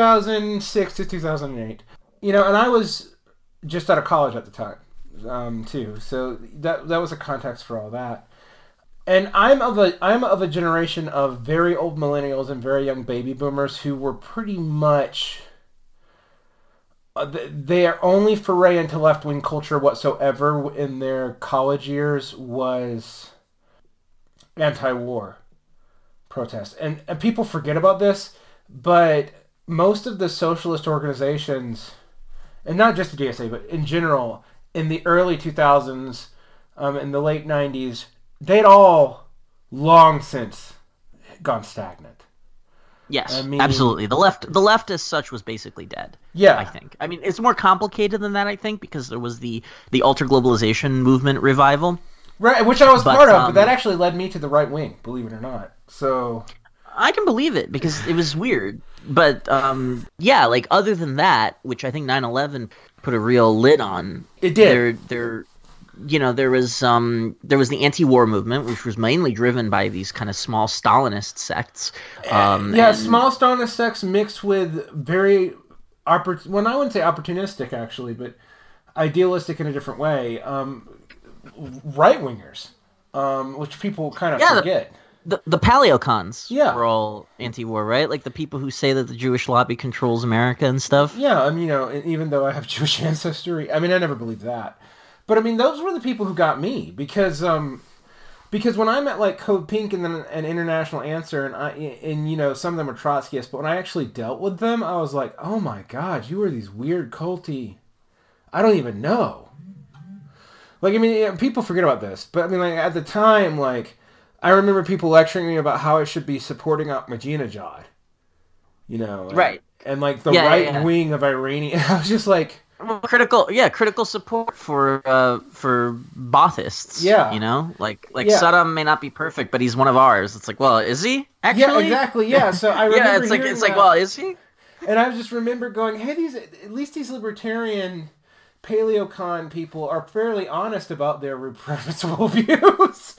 2006 to 2008. And I was just out of college at the time, too. So that was a context for all that. And I'm of a generation of very old millennials and very young baby boomers who were pretty much their only foray into left-wing culture whatsoever in their college years was anti-war protest. And people forget about this, but most of the socialist organizations, and not just the DSA, but in general, in the early 2000s, in the late 90s, they'd all long since gone stagnant. Yes, absolutely. The left as such was basically dead. Yeah. I think. I mean, it's more complicated than that, I think, because there was the ultra-globalization movement revival. Right, which I was part of, but that actually led me to the right wing, believe it or not. So I can believe it, because it was weird. But, like, other than that, which I think 9/11 put a real lid on. It did. there was the anti-war movement, which was mainly driven by these kind of small Stalinist sects. Small Stalinist sects mixed with very I wouldn't say opportunistic actually, but idealistic in a different way. Right wingers, which people kind of forget. The paleocons Yeah. were all anti-war, right? Like the people who say that the Jewish lobby controls America and stuff. Yeah, even though I have Jewish ancestry, I never believed that. But those were the people who got me because when I met like Code Pink and then an International Answer and some of them were Trotskyists, but when I actually dealt with them, I was like, oh my god, you are these weird culty. I don't even know. Like people forget about this, but at the time, like I remember people lecturing me about how I should be supporting Ahmadinejad. Right. And like the right wing of Iranian. I was just like. Well, critical support for Baathists. Yeah. Saddam may not be perfect, but he's one of ours. It's like, well, is he actually? Yeah, exactly. Yeah. So I remember well, is he? And I just remember going, hey, at least these libertarian paleocon people are fairly honest about their reprehensible views.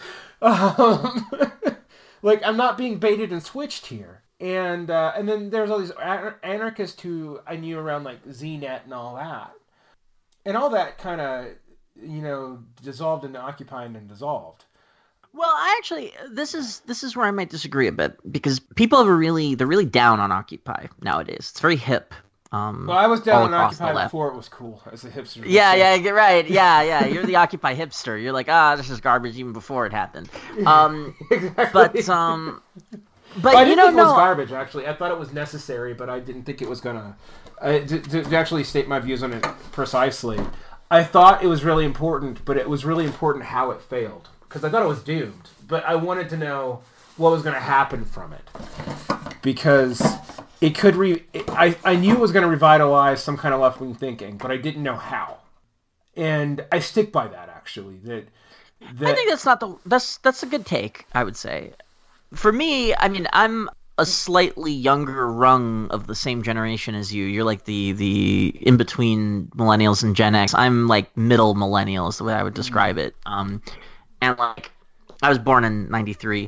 Like I'm not being baited and switched here. And then there's all these anarchists who I knew around like ZNet and all that. And all that kind of, dissolved into Occupy and then dissolved. Well, this is where I might disagree a bit because people they're really down on Occupy nowadays. It's very hip. Well, I was down on Occupy before it was cool as a hipster. Yeah, you're right. Yeah. You're the Occupy hipster. You're like, this is garbage even before it happened. Exactly. But I didn't think it was garbage, actually. I thought it was necessary, but I didn't think it was going to actually state my views on it precisely. I thought it was really important, but it was really important how it failed. Because I thought it was doomed. But I wanted to know what was going to happen from it. Because it could... I knew it was going to revitalize some kind of left-wing thinking, but I didn't know how. And I stick by that, actually. That I think that's a good take, I would say. For me, I'm a slightly younger rung of the same generation as you. You're like the in-between millennials and Gen X. I'm like middle millennial is the way I would describe it. And like, I was born in 93.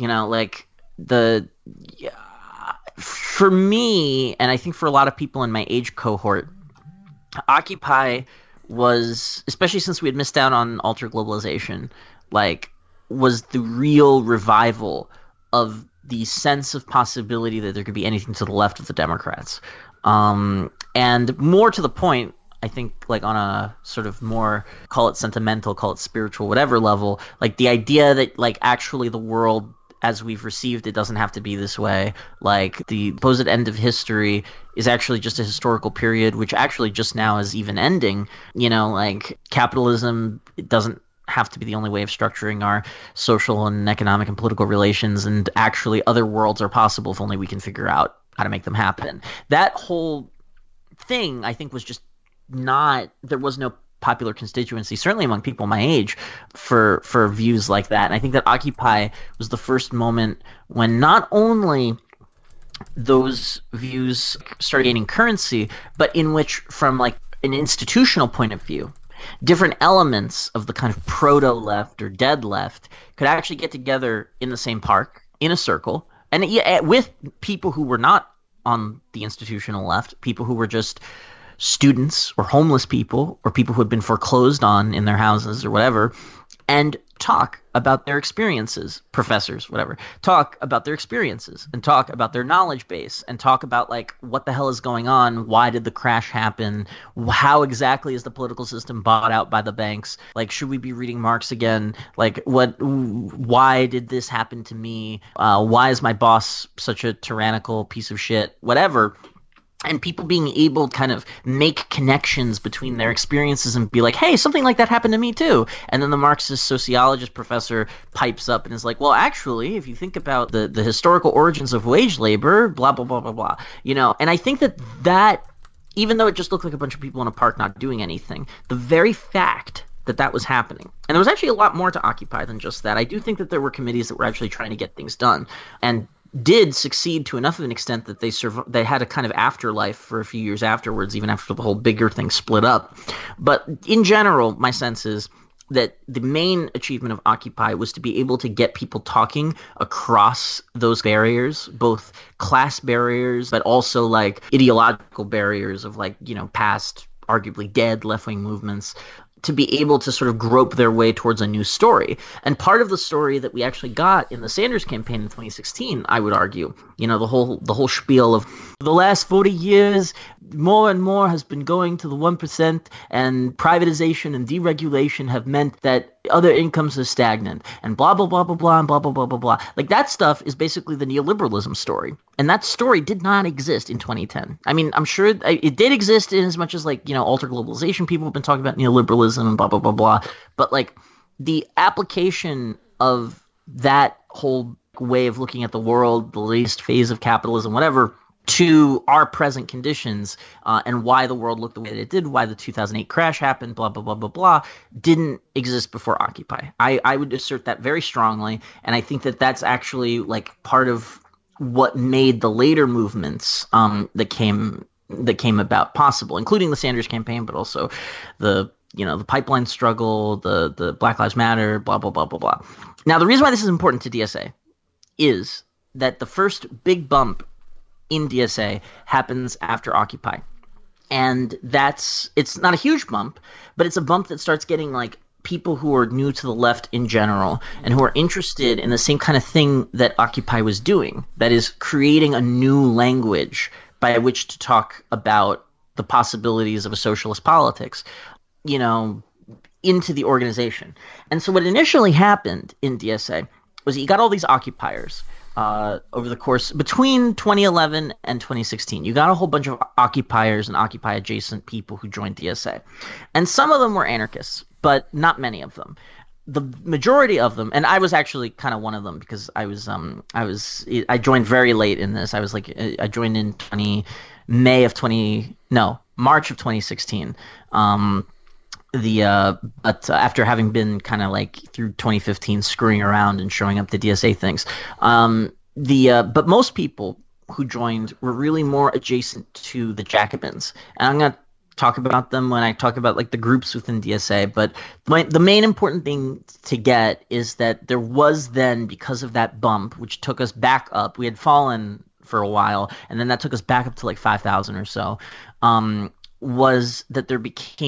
For me, and I think for a lot of people in my age cohort, Occupy was, especially since we had missed out on Alter Globalization, was the real revival of the sense of possibility that there could be anything to the left of the Democrats. And more to the point, I think, on a sort of more, call it sentimental, call it spiritual, whatever level, the idea that, actually the world as we've received it doesn't have to be this way. The supposed end of history is actually just a historical period, which actually just now is even ending. Capitalism, it doesn't have to be the only way of structuring our social and economic and political relations, and actually other worlds are possible if only we can figure out how to make them happen. That whole thing, I think, was just there was no popular constituency, certainly among people my age, for views like that. And I think that Occupy was the first moment when not only those views started gaining currency, but in which, from an institutional point of view, different elements of the kind of proto-left or dead left could actually get together in the same park, in a circle, and with people who were not on the institutional left, people who were just students or homeless people or people who had been foreclosed on in their houses or whatever, and talk about their experiences, professors, whatever, talk about their experiences and talk about their knowledge base and talk about what the hell is going on, why did the crash happen, how exactly is the political system bought out by the banks, should we be reading Marx again, why did this happen to me, why is my boss such a tyrannical piece of shit, whatever. And people being able to kind of make connections between their experiences and be like, hey, something like that happened to me too. And then the Marxist sociologist professor pipes up and is like, well, actually, if you think about the historical origins of wage labor, blah, blah, blah, blah, blah. And I think that, even though it just looked like a bunch of people in a park not doing anything, the very fact that was happening. And there was actually a lot more to Occupy than just that. I do think that there were committees that were actually trying to get things done. And did succeed to enough of an extent that they had a kind of afterlife for a few years afterwards, even after the whole bigger thing split up. But in general, my sense is that the main achievement of Occupy was to be able to get people talking across those barriers, both class barriers, but also like ideological barriers of like, past arguably dead left-wing movements, to be able to sort of grope their way towards a new story. And part of the story that we actually got in the Sanders campaign in 2016, I would argue, the whole spiel of the last 40 years, more and more has been going to the 1%, and privatization and deregulation have meant that other incomes are stagnant, and blah, blah, blah, blah, blah, and blah, blah, blah, blah, blah. Like, that stuff is basically the neoliberalism story. And that story did not exist in 2010. I mean, I'm sure it did exist in as much as, like, alter globalization, people have been talking about neoliberalism and blah, blah, blah, blah. But, like, the application of that whole way of looking at the world, the latest phase of capitalism, whatever, to our present conditions, and why the world looked the way that it did, why the 2008 crash happened, blah, blah, blah, blah, blah, didn't exist before Occupy. I would assert that very strongly, and I think that that's actually like part of what made the later movements that came about possible, including the Sanders campaign, but also the pipeline struggle, the Black Lives Matter, blah, blah, blah, blah, blah. Now, the reason why this is important to DSA is that the first big bump in DSA happens after Occupy. And it's not a huge bump, but it's a bump that starts getting like people who are new to the left in general and who are interested in the same kind of thing that Occupy was doing, that is creating a new language by which to talk about the possibilities of a socialist politics, into the organization. And so what initially happened in DSA was you got all these occupiers over the course between 2011 and 2016. You got a whole bunch of occupiers and Occupy adjacent people who joined DSA. And some of them were anarchists, but not many of them. The majority of them, and I was actually kind of one of them because I joined very late in this. I joined in March of 2016. But after having been kind of like through 2015 screwing around and showing up to DSA things, but most people who joined were really more adjacent to the Jacobins, and I'm gonna talk about them when I talk about like the groups within DSA. But the main important thing to get is that there was then, because of that bump, which took us back up, we had fallen for a while, and then that took us back up to like 5,000 or so, was that there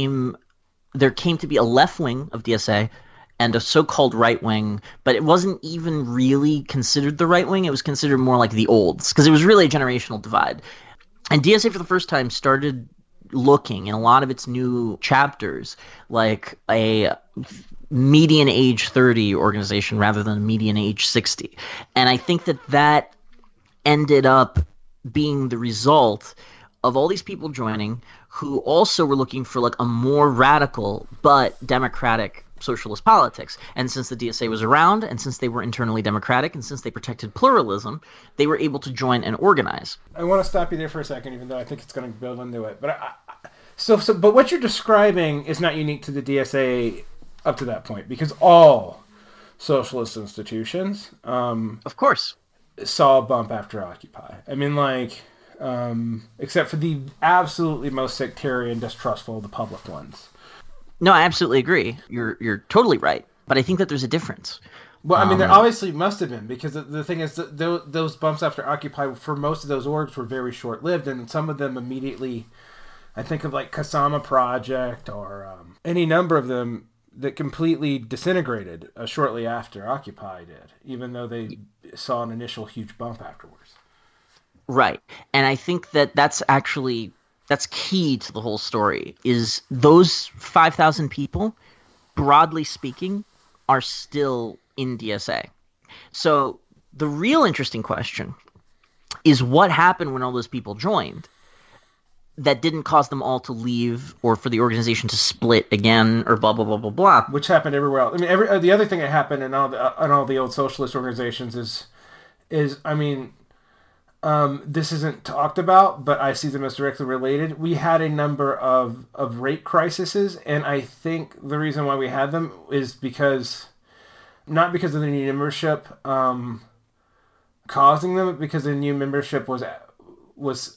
came to be a left wing of DSA and a so-called right wing, but it wasn't even really considered the right wing. It was considered more like the olds, because it was really a generational divide. And DSA for the first time started looking in a lot of its new chapters like a median age 30 organization rather than median age 60. And I think that ended up being the result of all these people joining who also were looking for like a more radical but democratic socialist politics. And since the DSA was around, and since they were internally democratic, and since they protected pluralism, they were able to join and organize. I want to stop you there for a second, even though I think it's going to build into it. But but what you're describing is not unique to the DSA up to that point, because all socialist institutions, of course, saw a bump after Occupy. I mean, like, except for the absolutely most sectarian, distrustful of the public ones. No, I absolutely agree. You're totally right. But I think that there's a difference. Well, I mean, there obviously must have been, because the thing is that those bumps after Occupy, for most of those orgs, were very short-lived, and some of them immediately, I think of like Kasama Project or any number of them that completely disintegrated shortly after Occupy did, even though they saw an initial huge bump afterwards. Right. And I think that that's key to the whole story, is those 5,000 people, broadly speaking, are still in DSA. So the real interesting question is what happened when all those people joined that didn't cause them all to leave or for the organization to split again or blah, blah, blah, blah, blah. Which happened everywhere else. I mean, the other thing that happened in all the old socialist organizations is I mean, this isn't talked about, but I see them as directly related. We had a number of rape crises, and I think the reason why we had them is not because of the new membership causing them, but because the new membership was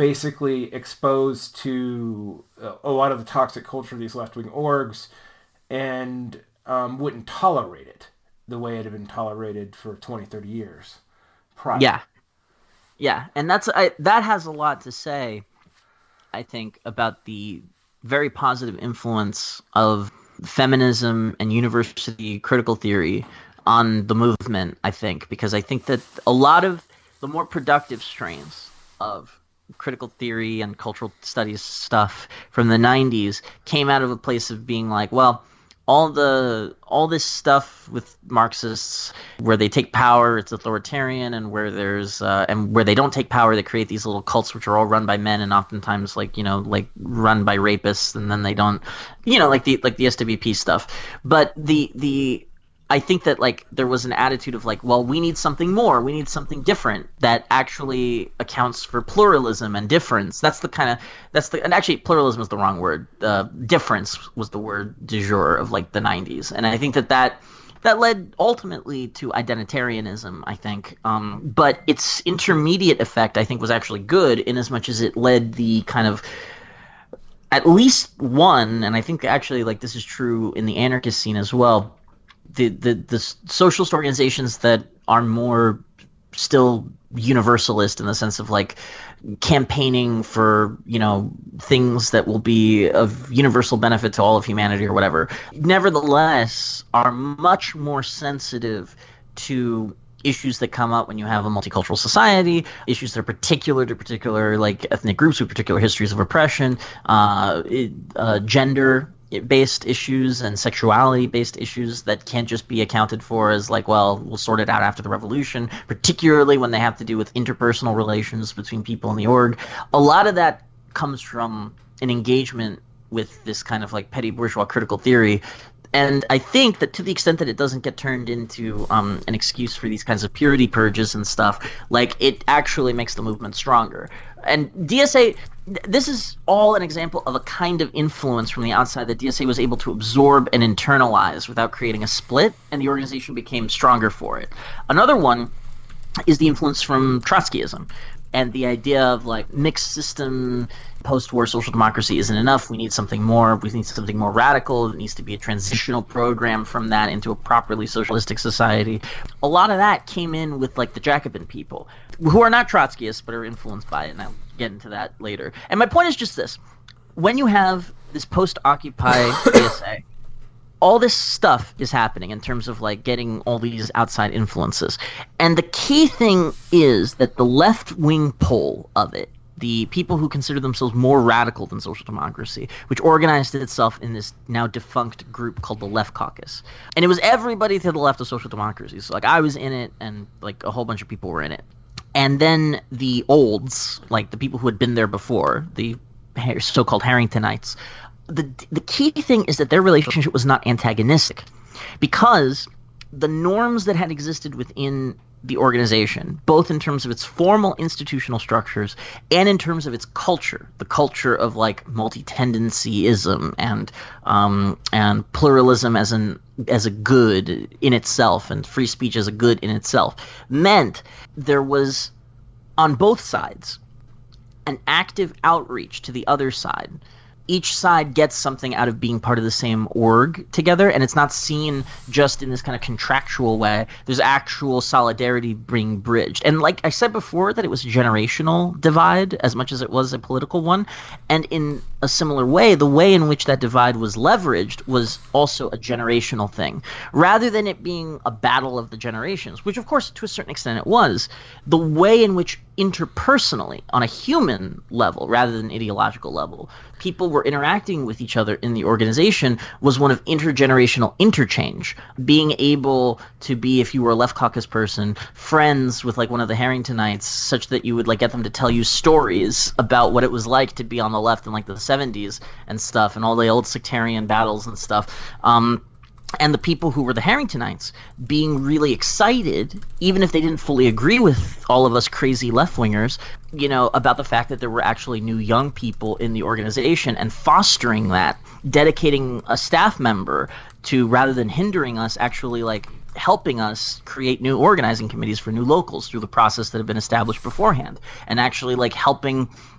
basically exposed to a lot of the toxic culture of these left-wing orgs, and wouldn't tolerate it the way it had been tolerated for 20, 30 years prior. Yeah, and that has a lot to say, I think, about the very positive influence of feminism and university critical theory on the movement, I think, because I think that a lot of the more productive strains of critical theory and cultural studies stuff from the 90s came out of a place of being like, well, all this stuff with Marxists where they take power, it's authoritarian, and where there's and where they don't take power, they create these little cults which are all run by men and oftentimes like run by rapists, and then they don't, like the SWP stuff. But I think that like there was an attitude of like, well, we need something more, we need something different that actually accounts for pluralism and difference. And actually pluralism is the wrong word. Difference was the word du jour of like the 90s. And I think that led ultimately to identitarianism, I think. But its intermediate effect, I think, was actually good in as much as it led the kind of at least one, and I think actually like this is true in the anarchist scene as well, the socialist organizations that are more still universalist in the sense of like campaigning for things that will be of universal benefit to all of humanity or whatever, nevertheless are much more sensitive to issues that come up when you have a multicultural society, issues that are particular to particular like ethnic groups with particular histories of oppression, gender based issues and sexuality based issues that can't just be accounted for as like, well, we'll sort it out after the revolution, particularly when they have to do with interpersonal relations between people in the org. A lot of that comes from an engagement with this kind of like petty bourgeois critical theory. And I think that to the extent that it doesn't get turned into an excuse for these kinds of purity purges and stuff, like it actually makes the movement stronger. And DSA, this is all an example of a kind of influence from the outside that DSA was able to absorb and internalize without creating a split, and the organization became stronger for it. Another one is the influence from Trotskyism and the idea of like mixed system post-war social democracy isn't enough. We need something more. We need something more radical. It needs to be a transitional program from that into a properly socialistic society. A lot of that came in with like the Jacobin people, who are not Trotskyists but are influenced by it, and I'll get into that later. And my point is just this. When you have this post-Occupy DSA, all this stuff is happening in terms of like getting all these outside influences. And the key thing is that the left-wing pole of it, the people who consider themselves more radical than social democracy, which organized itself in this now defunct group called the Left Caucus. And it was everybody to the left of social democracy. So like I was in it, and like a whole bunch of people were in it. And then the olds, like the people who had been there before, the so-called Harringtonites, the key thing is that their relationship was not antagonistic, because the norms that had existed within the organization, both in terms of its formal institutional structures and in terms of its culture, the culture of like multi-tendencyism and pluralism as a good in itself and free speech as a good in itself, meant there was on both sides an active outreach to the other side. Each side gets something out of being part of the same org together, and it's not seen just in this kind of contractual way. There's actual solidarity being bridged. And like I said before, that it was a generational divide as much as it was a political one. And in a similar way, the way in which that divide was leveraged was also a generational thing. Rather than it being a battle of the generations, which of course to a certain extent it was, the way in which interpersonally, on a human level rather than ideological level, people were interacting with each other in the organization was one of intergenerational interchange. Being able to be, if you were a Left Caucus person, friends with like one of the Harringtonites, such that you would like get them to tell you stories about what it was like to be on the left in like the 70s and stuff, and all the old sectarian battles and stuff. And the people who were the Harringtonites being really excited, even if they didn't fully agree with all of us crazy left-wingers, about the fact that there were actually new young people in the organization, and fostering that, dedicating a staff member to, rather than hindering us, actually like helping us create new organizing committees for new locals through the process that had been established beforehand, and actually like helping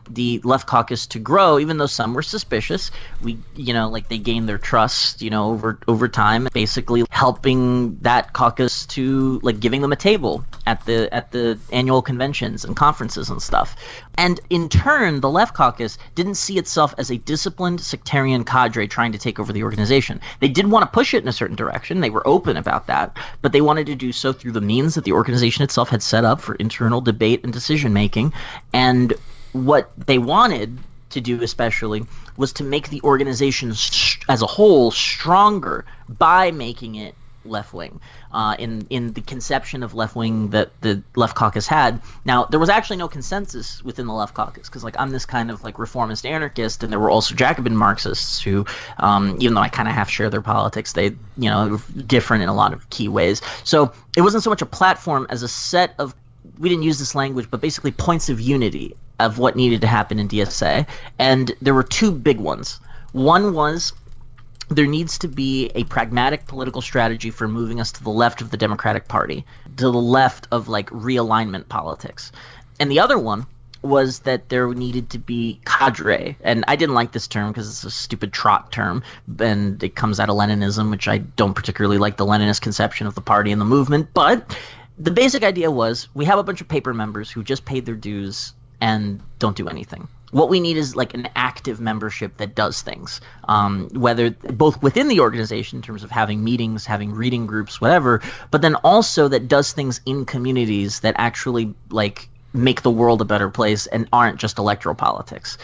the Left Caucus to grow, even though some were suspicious. Like they gained their trust, over time, basically helping that caucus to like giving them a table at the annual conventions and conferences and stuff. And in turn, the Left Caucus didn't see itself as a disciplined sectarian cadre trying to take over the organization. They did want to push it in a certain direction. They were open about that, but they wanted to do so through the means that the organization itself had set up for internal debate and decision making. And what they wanted to do especially was to make the organization as a whole stronger by making it left-wing, in the conception of left-wing that the Left Caucus had. Now, there was actually no consensus within the Left Caucus, because like I'm this kind of like reformist anarchist, and there were also Jacobin Marxists who, even though I kind of half share their politics, they were different in a lot of key ways. So it wasn't so much a platform as a set of, we didn't use this language, but basically points of unity of what needed to happen in DSA. And there were two big ones. One was there needs to be a pragmatic political strategy for moving us to the left of the Democratic Party, to the left of like realignment politics. And the other one was that there needed to be cadre. And I didn't like this term because it's a stupid trot term, and it comes out of Leninism, which I don't particularly like the Leninist conception of the party and the movement. But the basic idea was we have a bunch of paper members who just paid their dues and don't do anything. What we need is like an active membership that does things, whether both within the organization in terms of having meetings, having reading groups, whatever, but then also that does things in communities that actually like make the world a better place and aren't just electoral politics,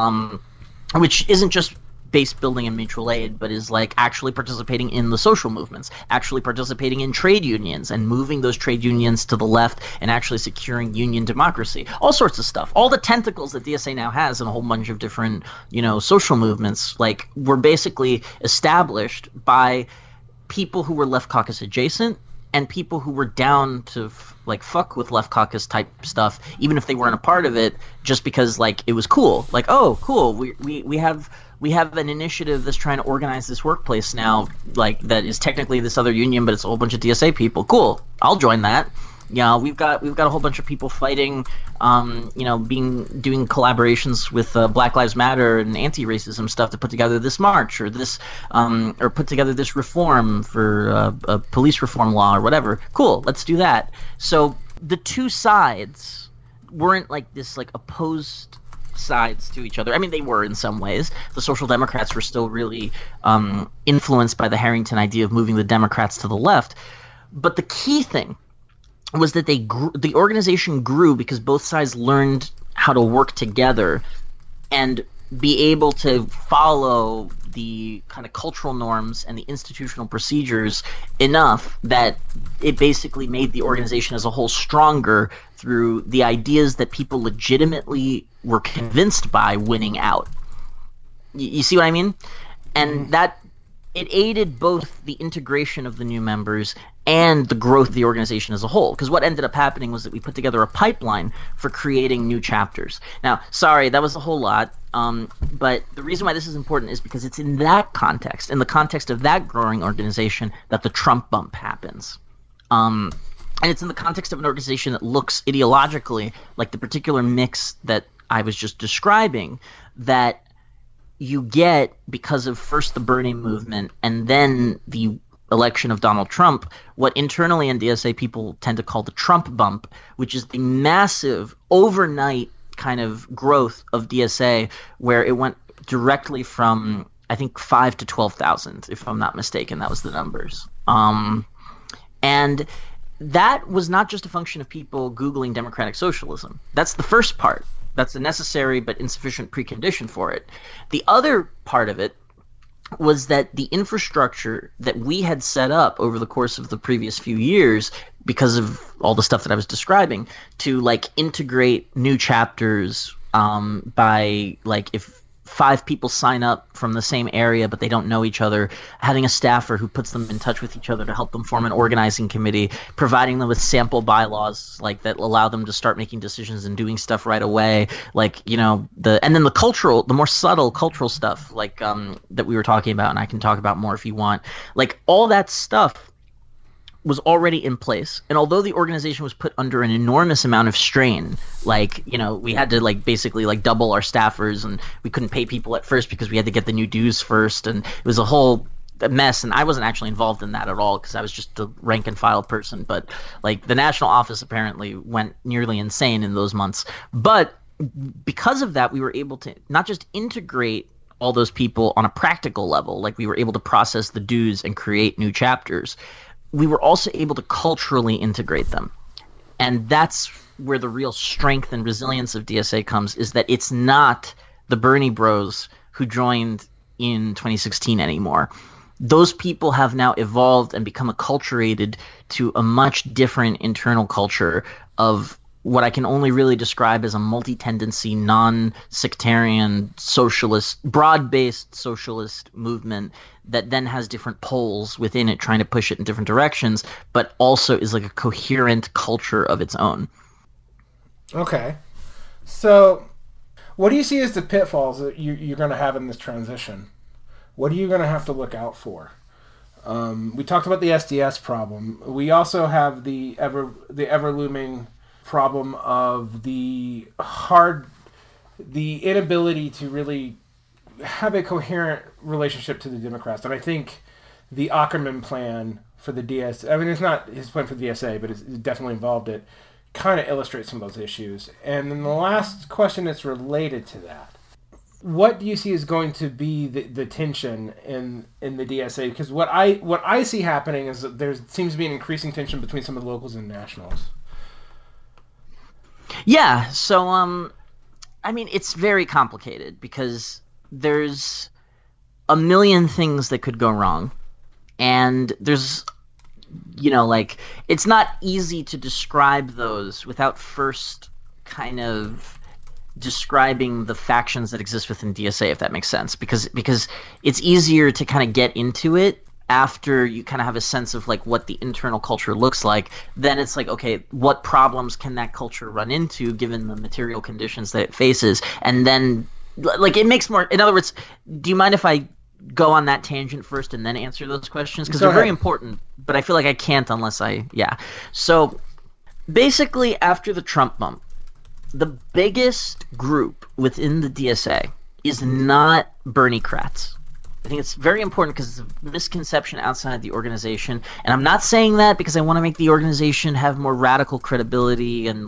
which isn't just base building and mutual aid, but is like actually participating in the social movements, actually participating in trade unions and moving those trade unions to the left and actually securing union democracy, all sorts of stuff. All the tentacles that DSA now has in a whole bunch of different, social movements, like were basically established by people who were Left Caucus adjacent and people who were down to fuck with Left Caucus type stuff, even if they weren't a part of it, just because like it was cool. Like, oh, cool, we have an initiative that's trying to organize this workplace now, like that is technically this other union, but it's a whole bunch of DSA people. Cool, I'll join that. We've got a whole bunch of people fighting, doing collaborations with Black Lives Matter and anti-racism stuff to put together this march or this, or put together this reform for a police reform law or whatever. Cool, let's do that. So the two sides weren't like this like opposed sides to each other. I mean, they were in some ways. The Social Democrats were still really influenced by the Harrington idea of moving the Democrats to the left. But the key thing was that the organization grew because both sides learned how to work together and be able to follow the kind of cultural norms and the institutional procedures enough that it basically made the organization as a whole stronger through the ideas that people legitimately were convinced by winning out. You see what I mean? And that it aided both the integration of the new members and the growth of the organization as a whole. Because what ended up happening was that we put together a pipeline for creating new chapters. Now, sorry, that was a whole lot. But the reason why this is important is because it's in that context, in the context of that growing organization, that the Trump bump happens. And it's in the context of an organization that looks ideologically like the particular mix that I was just describing, that you get because of first the Bernie movement and then the election of Donald Trump, what internally in DSA people tend to call the Trump bump, which is the massive overnight kind of growth of DSA, where it went directly from, I think, 5 to 12,000, if I'm not mistaken. That was the numbers. And that was not just a function of people Googling democratic socialism. That's the first part. That's a necessary but insufficient precondition for it. The other part of it was that the infrastructure that we had set up over the course of the previous few years, because of all the stuff that I was describing, to like integrate new chapters by like if 5 people sign up from the same area but they don't know each other, having a staffer who puts them in touch with each other to help them form an organizing committee, providing them with sample bylaws like that allow them to start making decisions and doing stuff right away, like and then the more subtle cultural stuff like that we were talking about, and I can talk about more if you want, like all that stuff was already in place. And although the organization was put under an enormous amount of strain, like, we had to basically double our staffers, and we couldn't pay people at first because we had to get the new dues first. And it was a whole mess. And I wasn't actually involved in that at all because I was just the rank and file person. But the national office apparently went nearly insane in those months. But because of that, we were able to not just integrate all those people on a practical level, like we were able to process the dues and create new chapters. We were also able to culturally integrate them. And that's where the real strength and resilience of DSA comes, is that it's not the Bernie bros who joined in 2016 anymore. Those people have now evolved and become acculturated to a much different internal culture of what I can only really describe as a multi-tendency, non-sectarian, socialist, broad-based socialist movement that then has different poles within it trying to push it in different directions, but also is like a coherent culture of its own. Okay. So what do you see as the pitfalls that you're going to have in this transition? What are you going to have to look out for? We talked about the SDS problem. We also have the ever-looming problem of the inability to really have a coherent relationship to the Democrats. And I think the Ackerman plan for the DSA, I mean, it's not his plan for the DSA, but it's definitely involved it, kind of illustrates some of those issues. And then the last question that's related to that, what do you see is going to be the tension in the DSA? Because what I see happening is that there seems to be an increasing tension between some of the locals and nationals. Yeah, so I mean, it's very complicated because there's a million things that could go wrong, and there's it's not easy to describe those without first kind of describing the factions that exist within DSA, if that makes sense, because it's easier to kind of get into it after you kind of have a sense of what the internal culture looks like. Then it's okay, what problems can that culture run into given the material conditions that it faces? And then it makes more, in other words, do you mind if I go on that tangent first and then answer those questions? Because they're very important, but I feel like I can't unless So basically, after the Trump bump, the biggest group within the DSA is not Bernie-crats. I think it's very important because it's a misconception outside the organization. And I'm not saying that because I want to make the organization have more radical credibility and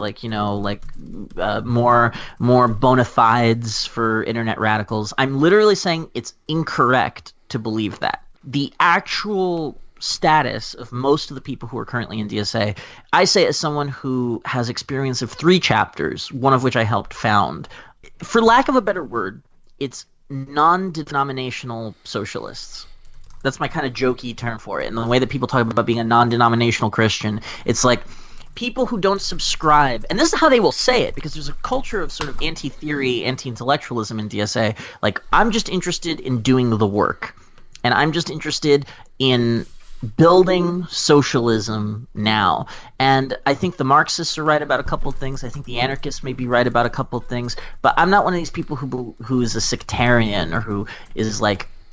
more bona fides for internet radicals. I'm literally saying it's incorrect to believe that. The actual status of most of the people who are currently in DSA, I say as someone who has experience of 3 chapters, one of which I helped found. For lack of a better word, it's non-denominational socialists. That's my kind of jokey term for it. And the way that people talk about being a non-denominational Christian, it's people who don't subscribe, and this is how they will say it, because there's a culture of sort of anti-theory, anti-intellectualism in DSA. I'm just interested in doing the work, and I'm just interested in building socialism now. And I think the Marxists are right about a couple of things. I think the anarchists may be right about a couple of things. But I'm not one of these people who is a sectarian or who is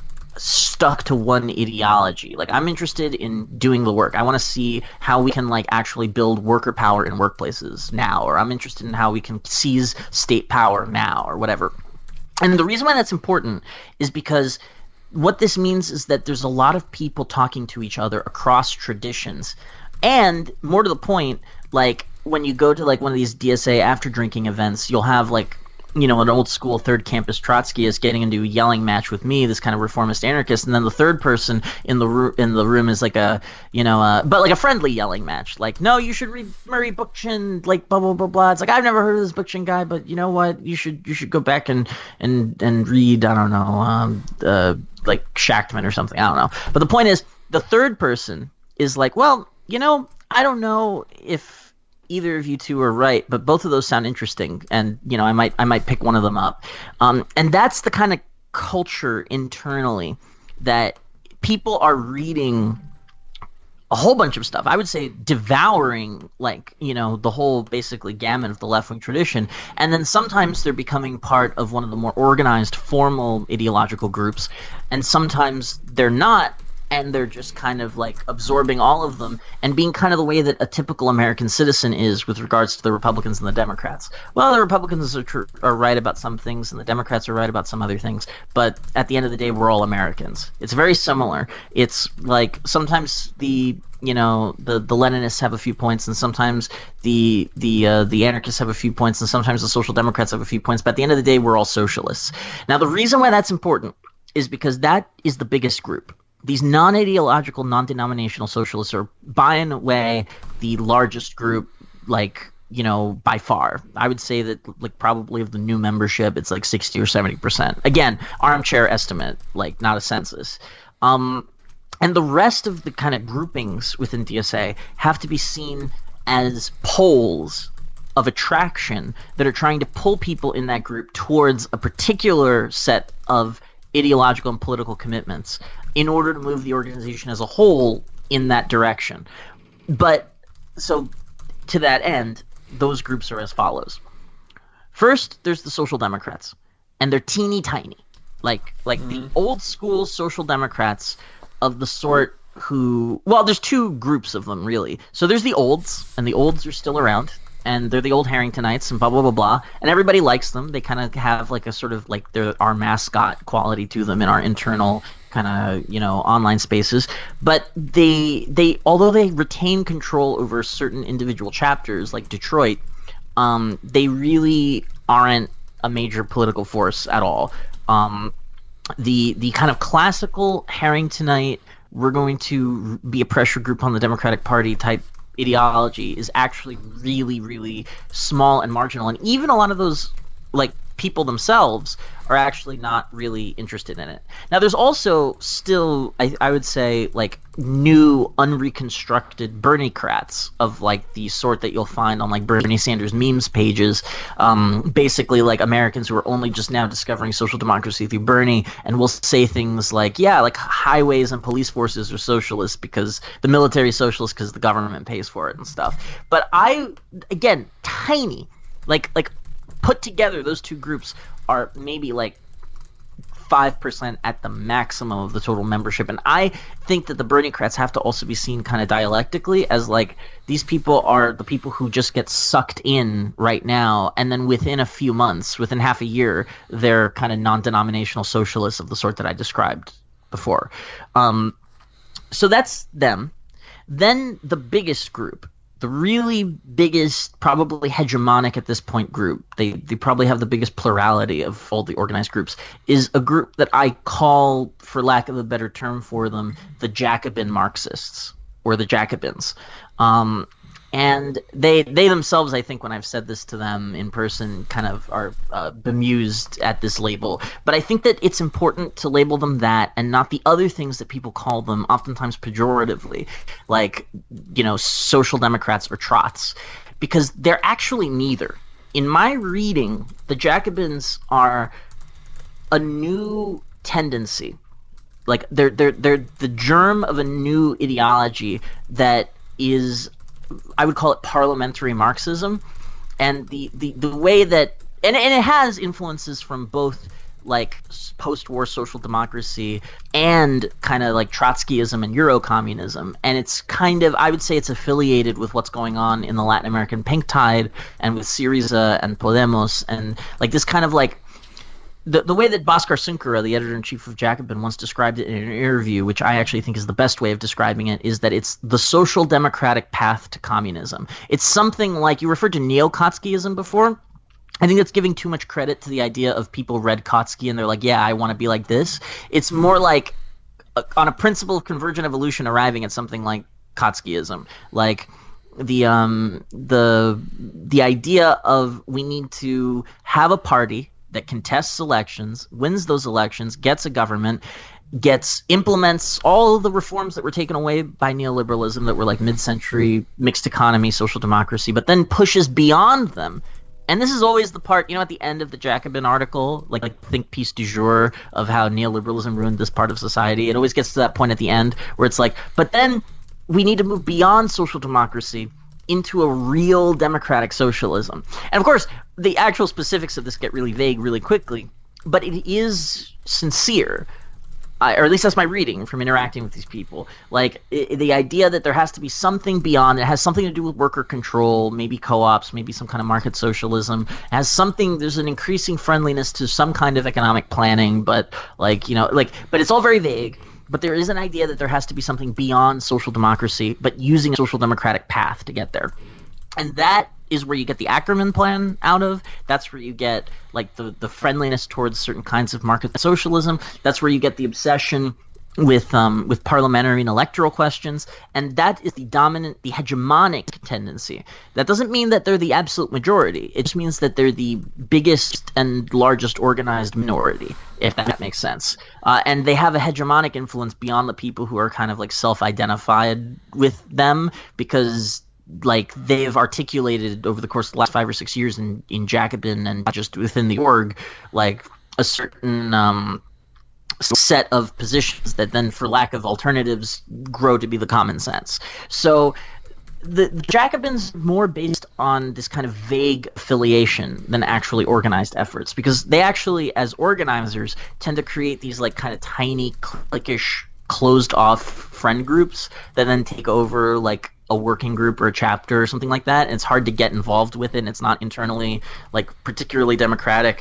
stuck to one ideology. I'm interested in doing the work. I want to see how we can actually build worker power in workplaces now, or I'm interested in how we can seize state power now, or whatever. And the reason why that's important is because what this means is that there's a lot of people talking to each other across traditions. And more to the point, when you go to one of these DSA after drinking events, you'll have an old school third campus Trotskyist getting into a yelling match with me, this kind of reformist anarchist, and then the third person in the room is a friendly yelling match. No, you should read Murray Bookchin, blah blah blah blah. It's I've never heard of this Bookchin guy, but you know what? You should go back and read, I don't know, Shachtman or something. I don't know. But the point is, the third person is well, I don't know if either of you two are right, but both of those sound interesting, and I might pick one of them up. And that's the kind of culture internally that people are reading a whole bunch of stuff. I would say devouring the whole basically gamut of the left-wing tradition, and then sometimes they're becoming part of one of the more organized, formal ideological groups, and sometimes they're not. and they're just kind of like absorbing all of them and being kind of the way that a typical American citizen is with regards to the Republicans and the Democrats. Well, the Republicans are right about some things and the Democrats are right about some other things, but at the end of the day, we're all Americans. It's very similar. It's like sometimes the Leninists have a few points, and sometimes the anarchists have a few points, and sometimes the Social Democrats have a few points. But at the end of the day, we're all socialists. Now, the reason why that's important is because that is the biggest group. These non-ideological, non-denominational socialists are by and away the largest group, like, by far. I would say that, like, probably of the new membership, it's like 60 or 70%. Again, armchair estimate, like, not a census. And the rest of the kind of groupings within DSA have to be seen as poles of attraction that are trying to pull people in that group towards a particular set of ideological and political commitments in order to move the organization as a whole in that direction. But so to that end, those groups are as follows. First, there's the Social Democrats, and they're teeny tiny, like the old school Social Democrats of the sort who, well, there's two groups of them really. So there's the olds, and the olds are still around, and they're the old Harringtonites and blah, blah, blah, blah. And everybody likes them. They kind of have like a sort of like they're our mascot quality to them in our internal kind of, online spaces. But they although they retain control over certain individual chapters like Detroit, they really aren't a major political force at all. The kind of classical Harringtonite, we're going to be a pressure group on the Democratic Party type ideology is actually really, really small and marginal. And even a lot of those like people themselves are actually not really interested in it. Now, there's also still, I would say, like new unreconstructed Bernie-crats of like the sort that you'll find on like Bernie Sanders memes pages, basically like Americans who are only just now discovering social democracy through Bernie, and will say things like, yeah, like highways and police forces are socialist because the military is socialist because the government pays for it and stuff. But again, tiny, like put together, those two groups are maybe like 5% at the maximum of the total membership. And I think that the Bernie-crats have to also be seen kind of dialectically as like these people are the people who just get sucked in right now, and then within a few months, within half a year, they're kind of non-denominational socialists of the sort that I described before. So that's them. Then the biggest group, the really biggest, probably hegemonic at this point group, they probably have the biggest plurality of all the organized groups, is a group that I call, for lack of a better term for them, the Jacobin Marxists, or the Jacobins. And they themselves, I think, when I've said this to them in person, kind of are bemused at this label. But I think that it's important to label them that and not the other things that people call them, oftentimes pejoratively, like, social democrats or trots, because they're actually neither. In my reading, the Jacobins are a new tendency. Like, they're the germ of a new ideology that is, I would call it parliamentary Marxism, and the way that and it has influences from both like post-war social democracy and kind of like Trotskyism and Eurocommunism, and it's kind of, I would say, it's affiliated with what's going on in the Latin American pink tide and with Syriza and Podemos, and like this kind of like the way that Bhaskar Sunkara, the editor-in-chief of Jacobin, once described it in an interview, which I actually think is the best way of describing it, is that it's the social democratic path to communism. It's something like, you referred to neo-Trotskyism before. I think that's giving too much credit to the idea of people read Trotsky and they're like, yeah, I want to be like this. It's more like, on a principle of convergent evolution, arriving at something like Trotskyism. Like, the idea of we need to have a party that contests elections, wins those elections, gets a government, implements all of the reforms that were taken away by neoliberalism that were like mid-century mixed economy, social democracy, but then pushes beyond them. And this is always the part, at the end of the Jacobin article, like think piece du jour of how neoliberalism ruined this part of society. It always gets to that point at the end where it's like, but then we need to move beyond social democracy into a real democratic socialism. And of course, the actual specifics of this get really vague really quickly, but it is sincere. or at least that's my reading from interacting with these people. Like the idea that there has to be something beyond, it has something to do with worker control, maybe co-ops, maybe some kind of market socialism. It has something. There's an increasing friendliness to some kind of economic planning, but but it's all very vague. But there is an idea that there has to be something beyond social democracy, but using a social democratic path to get there. And that is where you get the Ackerman plan out of. That's where you get like the friendliness towards certain kinds of market socialism. That's where you get the obsession with parliamentary and electoral questions. And that is the hegemonic tendency. That doesn't mean that they're the absolute majority. It just means that they're the biggest and largest organized minority, if that makes sense. And they have a hegemonic influence beyond the people who are kind of like self-identified with them, because like they've articulated over the course of the last 5 or 6 years in Jacobin and not just within the org, like a certain set of positions that then, for lack of alternatives, grow to be the common sense. So the Jacobins more based on this kind of vague affiliation than actually organized efforts, because they actually, as organizers, tend to create these like kind of tiny, cliquish, closed off friend groups that then take over like a working group or a chapter or something like that. And it's hard to get involved with it. And it's not internally like particularly democratic.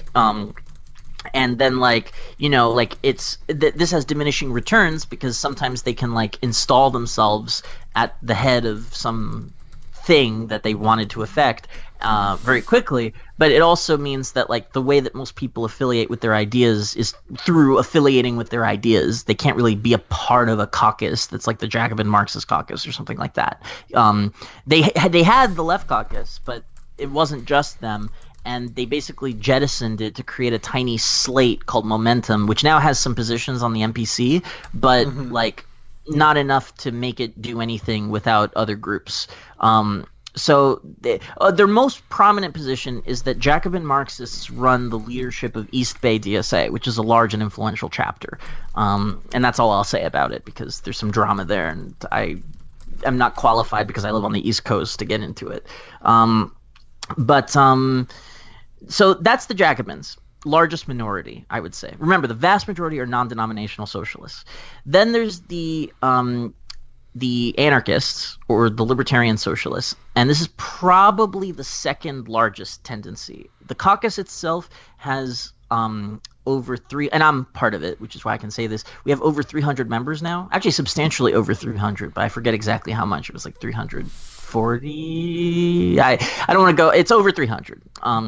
And then like, you know, like this has diminishing returns because sometimes they can like install themselves at the head of some thing that they wanted to affect very quickly. But it also means that like the way that most people affiliate with their ideas is through affiliating with their ideas. They can't really be a part of a caucus that's like the Jacobin Marxist caucus or something like that. They had the Left Caucus, but it wasn't just them. And they basically jettisoned it to create a tiny slate called Momentum, which now has some positions on the MPC, but like not enough to make it do anything without other groups. So their most prominent position is that Jacobin Marxists run the leadership of East Bay DSA, which is a large and influential chapter. And that's all I'll say about it, because there's some drama there, and I'm not qualified because I live on the East Coast to get into it. So that's the Jacobins, largest minority, I would say. Remember, the vast majority are non-denominational socialists. Then there's the anarchists, or the libertarian socialists, and this is probably the second largest tendency. The caucus itself has over three, and I'm part of it, which is why I can say this. We have over 300 members now, actually substantially over 300, but I forget exactly how much. It was like 340. I don't want to go. It's over 300.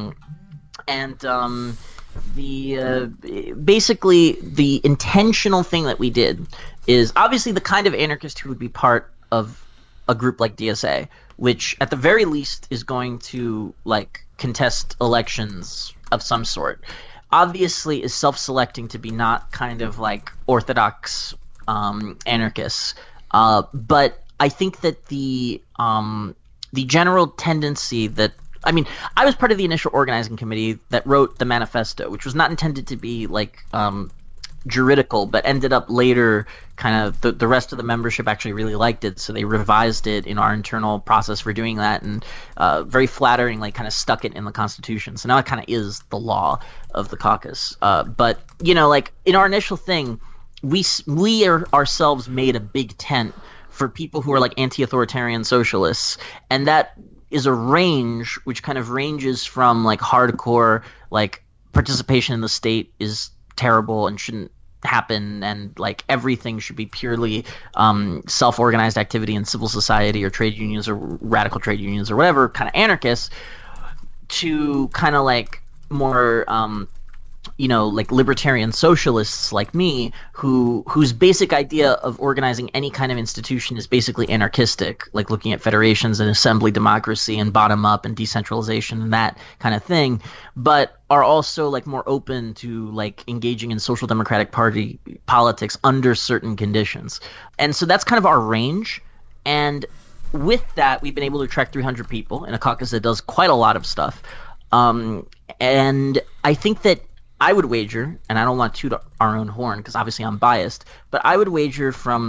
Basically the intentional thing that we did is obviously the kind of anarchist who would be part of a group like DSA, which at the very least is going to like contest elections of some sort. Obviously is self-selecting to be not kind of like orthodox anarchists, but I think that the general tendency that, I mean, I was part of the initial organizing committee that wrote the manifesto, which was not intended to be like juridical, but ended up later kind of the rest of the membership actually really liked it, so they revised it in our internal process for doing that, and very flatteringly kind of stuck it in the Constitution. So now it kind of is the law of the caucus. But you know, like in our initial thing, we ourselves made a big tent for people who are like anti-authoritarian socialists, and that is a range which kind of ranges from like hardcore like participation in the state is terrible and shouldn't happen, and like everything should be purely self-organized activity in civil society or trade unions or radical trade unions or whatever, kind of anarchists, to kind of like more like libertarian socialists like me, whose basic idea of organizing any kind of institution is basically anarchistic, like looking at federations and assembly democracy and bottom up and decentralization and that kind of thing, but are also like more open to like engaging in social democratic party politics under certain conditions. And so that's kind of our range. And with that, we've been able to attract 300 people in a caucus that does quite a lot of stuff. And I think that I would wager, and I don't want to toot our own horn because obviously I'm biased, but I would wager from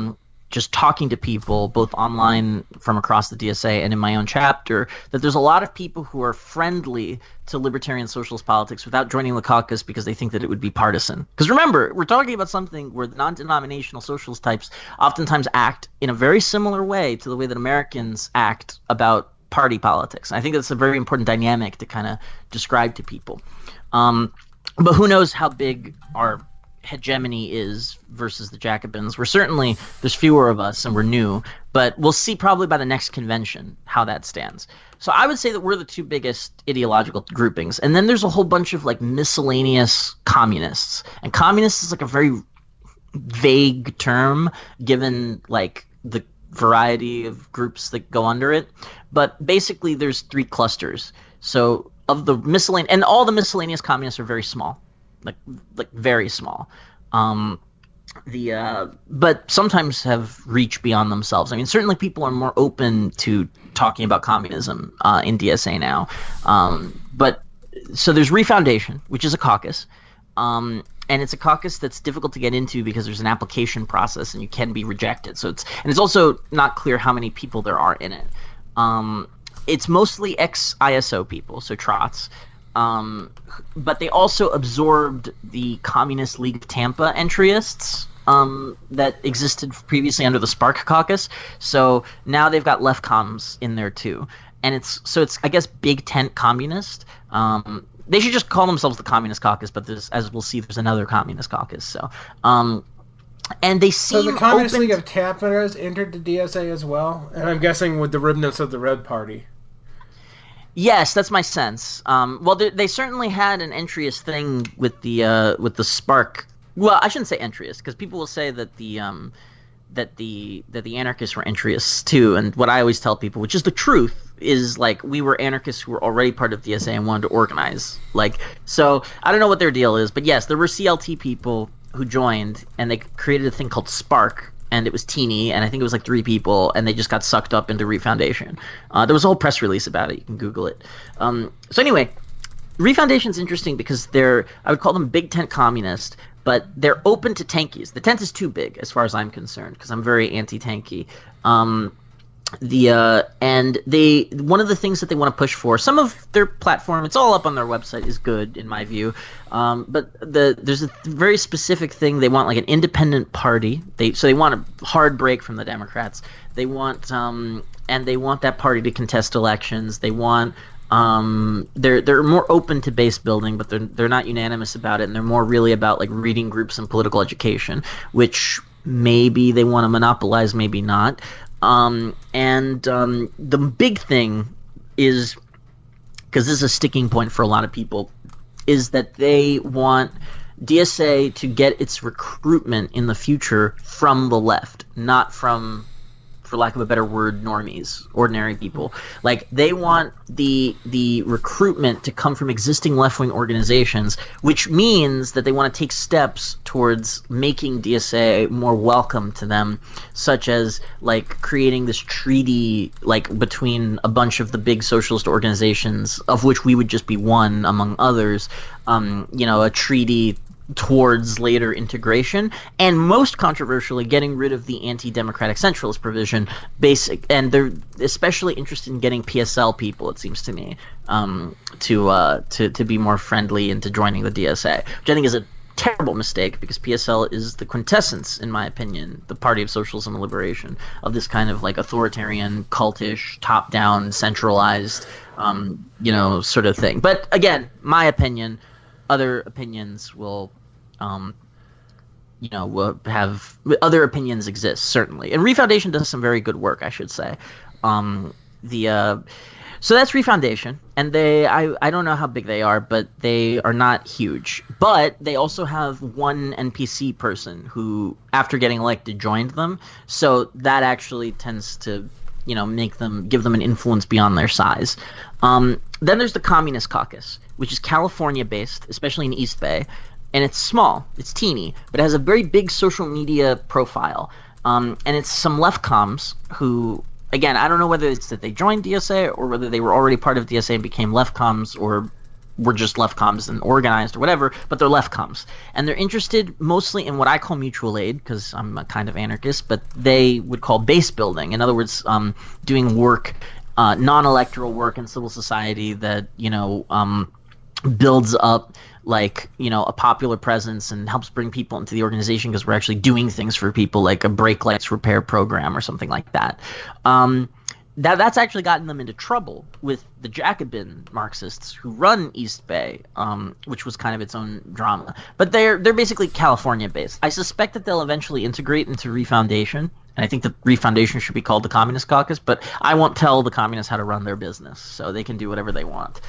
just talking to people both online from across the DSA and in my own chapter, that there's a lot of people who are friendly to libertarian socialist politics without joining the caucus because they think that it would be partisan. Because remember, we're talking about something where the non-denominational socialist types oftentimes act in a very similar way to the way that Americans act about party politics. And I think that's a very important dynamic to kind of describe to people. But who knows how big our hegemony is versus the Jacobins. There's fewer of us and we're new, but we'll see probably by the next convention how that stands. So I would say that we're the two biggest ideological groupings. And then there's a whole bunch of like miscellaneous communists. And communist is like a very vague term given like the variety of groups that go under it. But basically there's three clusters. So of the miscellaneous, and all the miscellaneous communists are very small. Like very small, but sometimes have reached beyond themselves. I mean, certainly people are more open to talking about communism in DSA now. But so there's Refoundation, which is a caucus, and it's a caucus that's difficult to get into because there's an application process and you can be rejected. So it's also not clear how many people there are in it. It's mostly ex-ISO people, so Trots. But they also absorbed the Communist League of Tampa entryists that existed previously under the Spark Caucus. So now they've got left comms in there too, and it's I guess Big Tent Communist. They should just call themselves the Communist Caucus, but as we'll see, there's another Communist Caucus. So, and they seem so the Communist open League of Tampa has entered the DSA as well, and I'm guessing with the remnants of the Red Party. Yes, that's my sense. Well, they certainly had an entryist thing with the Spark. Well, I shouldn't say entryist because people will say that the anarchists were entryists too. And what I always tell people, which is the truth, is like we were anarchists who were already part of DSA and wanted to organize. Like, so I don't know what their deal is, but yes, there were CLT people who joined and they created a thing called Spark. And it was teeny, and I think it was like 3 people, and they just got sucked up into Refoundation. There was a whole press release about it. You can Google it. So anyway, Refoundation's interesting because I would call them Big Tent Communist, but they're open to tankies. The tent is too big, as far as I'm concerned, because I'm very anti-tanky. And one of the things that they want to push for, some of their platform, it's all up on their website, is good in my view. But there's a very specific thing. They want like an independent party. So they want a hard break from the Democrats. They want and they want that party to contest elections. They want they're more open to base building, but they're not unanimous about it, and they're more really about like reading groups and political education, which maybe they want to monopolize, maybe not. The big thing is, because this is a sticking point for a lot of people, is that they want DSA to get its recruitment in the future from the left, not from, for lack of a better word, normies, ordinary people. Like, they want the recruitment to come from existing left-wing organizations, which means that they want to take steps towards making DSA more welcome to them, such as like creating this treaty like between a bunch of the big socialist organizations, of which we would just be one among others. A treaty towards later integration, and most controversially, getting rid of the anti-democratic centralist provision. And they're especially interested in getting PSL people, it seems to me, to be more friendly into joining the DSA, which I think is a terrible mistake, because PSL is the quintessence, in my opinion, the Party of Socialism and Liberation, of this kind of like authoritarian, cultish, top-down, centralized, sort of thing. But again, my opinion. Other opinions will have other opinions exist, certainly. And Refoundation does some very good work, I should say. So that's Refoundation, and I don't know how big they are, but they are not huge. But they also have one NPC person who, after getting elected, joined them. So that actually tends to, give them an influence beyond their size. Then there's the Communist Caucus, which is California-based, especially in East Bay, and it's small, it's teeny, but it has a very big social media profile. And it's some left comms who, again, I don't know whether it's that they joined DSA or whether they were already part of DSA and became left comms, or were just lefcoms and organized or whatever, but they're lefcoms. And they're interested mostly in what I call mutual aid, because I'm a kind of anarchist, but they would call base building. In other words, doing work, non-electoral work in civil society that, builds up a popular presence and helps bring people into the organization because we're actually doing things for people, like a brake lights repair program or something like that. That's actually gotten them into trouble with the Jacobin Marxists who run East Bay, which was kind of its own drama. But they're basically California-based. I suspect that they'll eventually integrate into Refoundation, and I think the Refoundation should be called the Communist Caucus, but I won't tell the communists how to run their business, so they can do whatever they want.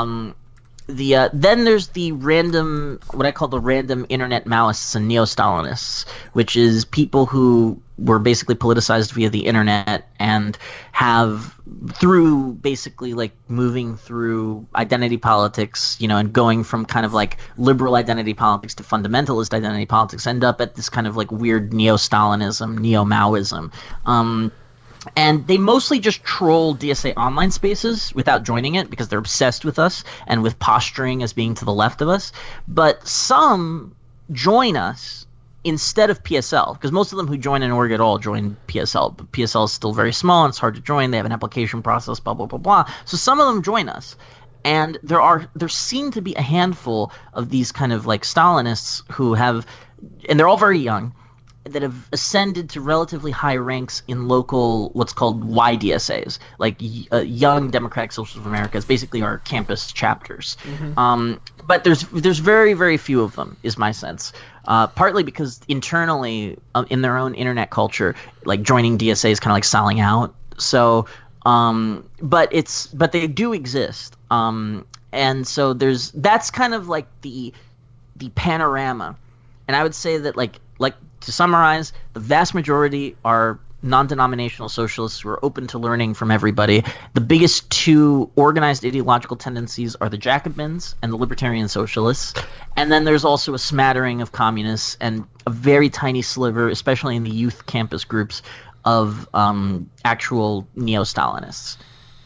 Then there's what I call the random internet Maoists and neo-Stalinists, which is people who were basically politicized via the internet and have, through basically moving through identity politics, and going from kind of liberal identity politics to fundamentalist identity politics, end up at this kind of weird neo-Stalinism, neo-Maoism. And they mostly just troll DSA online spaces without joining it because they're obsessed with us and with posturing as being to the left of us. But some join us instead of PSL, because most of them who join an org at all join PSL. But PSL is still very small and it's hard to join. They have an application process, blah, blah, blah, blah. So some of them join us. And there seem to be a handful of these kind of Stalinists who have, and they're all very young, that have ascended to relatively high ranks in local, what's called YDSAs, Young Democratic Socialists of America. It's basically our campus chapters. Mm-hmm. But there's very, very few of them, is my sense. Partly because internally, in their own internet culture, joining DSA is kind of selling out. So, but they do exist. And so that's kind of the panorama. And I would say that to summarize, the vast majority are non-denominational socialists who are open to learning from everybody. The biggest two organized ideological tendencies are the Jacobins and the libertarian socialists. And then there's also a smattering of communists and a very tiny sliver, especially in the youth campus groups, of actual neo-Stalinists.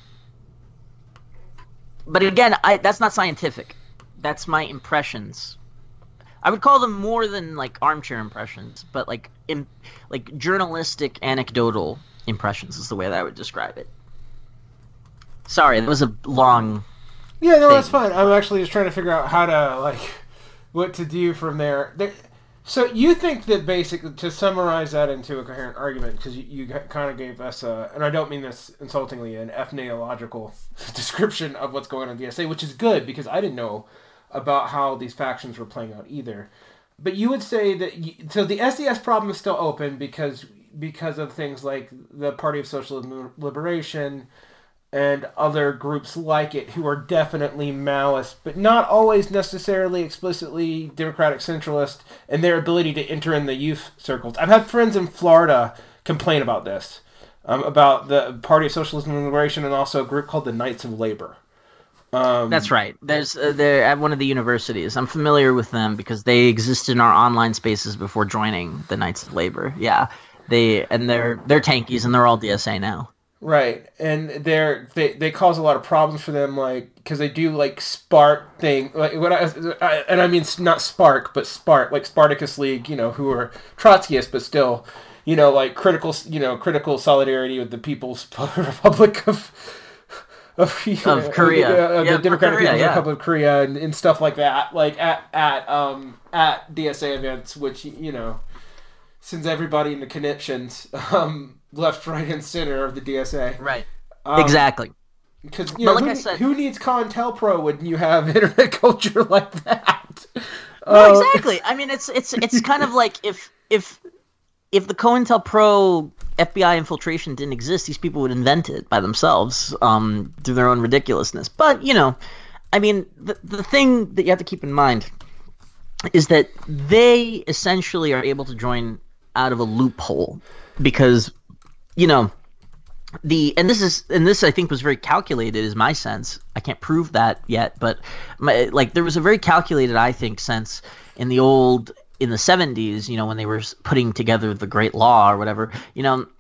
But again, that's not scientific. That's my impressions. I would call them more than armchair impressions, but journalistic, anecdotal impressions is the way that I would describe it. Sorry, that was a long. Yeah, no, that's fine. I'm actually just trying to figure out how to what to do from there. So you think that basically, to summarize that into a coherent argument, because you kind of gave us and I don't mean this insultingly, an ethnological description of what's going on in DSA, which is good because I didn't know about how these factions were playing out either. But you would say that so the SDS problem is still open because of things like the Party of Socialist Liberation and other groups like it who are definitely Maoist, but not always necessarily explicitly democratic centralist, and their ability to enter in the youth circles. I've had friends in Florida complain about this, about the Party of Socialism and Liberation, and also a group called the Knights of Labor. That's right. They're at one of the universities. I'm familiar with them because they existed in our online spaces before joining the Knights of Labor. Yeah, they're tankies and they're all DSA now. Right, and they cause a lot of problems for them, because they do Spark thing, and I mean not Spark, but Spark, Spartacus League, who are Trotskyists, but still, critical solidarity with the People's Republic of Korea, the Democratic People's Republic of Korea, and stuff like that, at DSA events, which sends everybody into conniptions, left, right, and center of the DSA. Right. Exactly. Because I said, who needs COINTELPRO when you have internet culture like that? No, exactly. I mean, it's kind of like if the COINTELPRO FBI infiltration didn't exist, these people would invent it by themselves through their own ridiculousness. But I mean, the thing that you have to keep in mind is that they essentially are able to join out of a loophole because this I think was very calculated, is my sense. I can't prove that yet, but there was a very calculated, I think, sense in the 70s, when they were putting together the Great Law or whatever,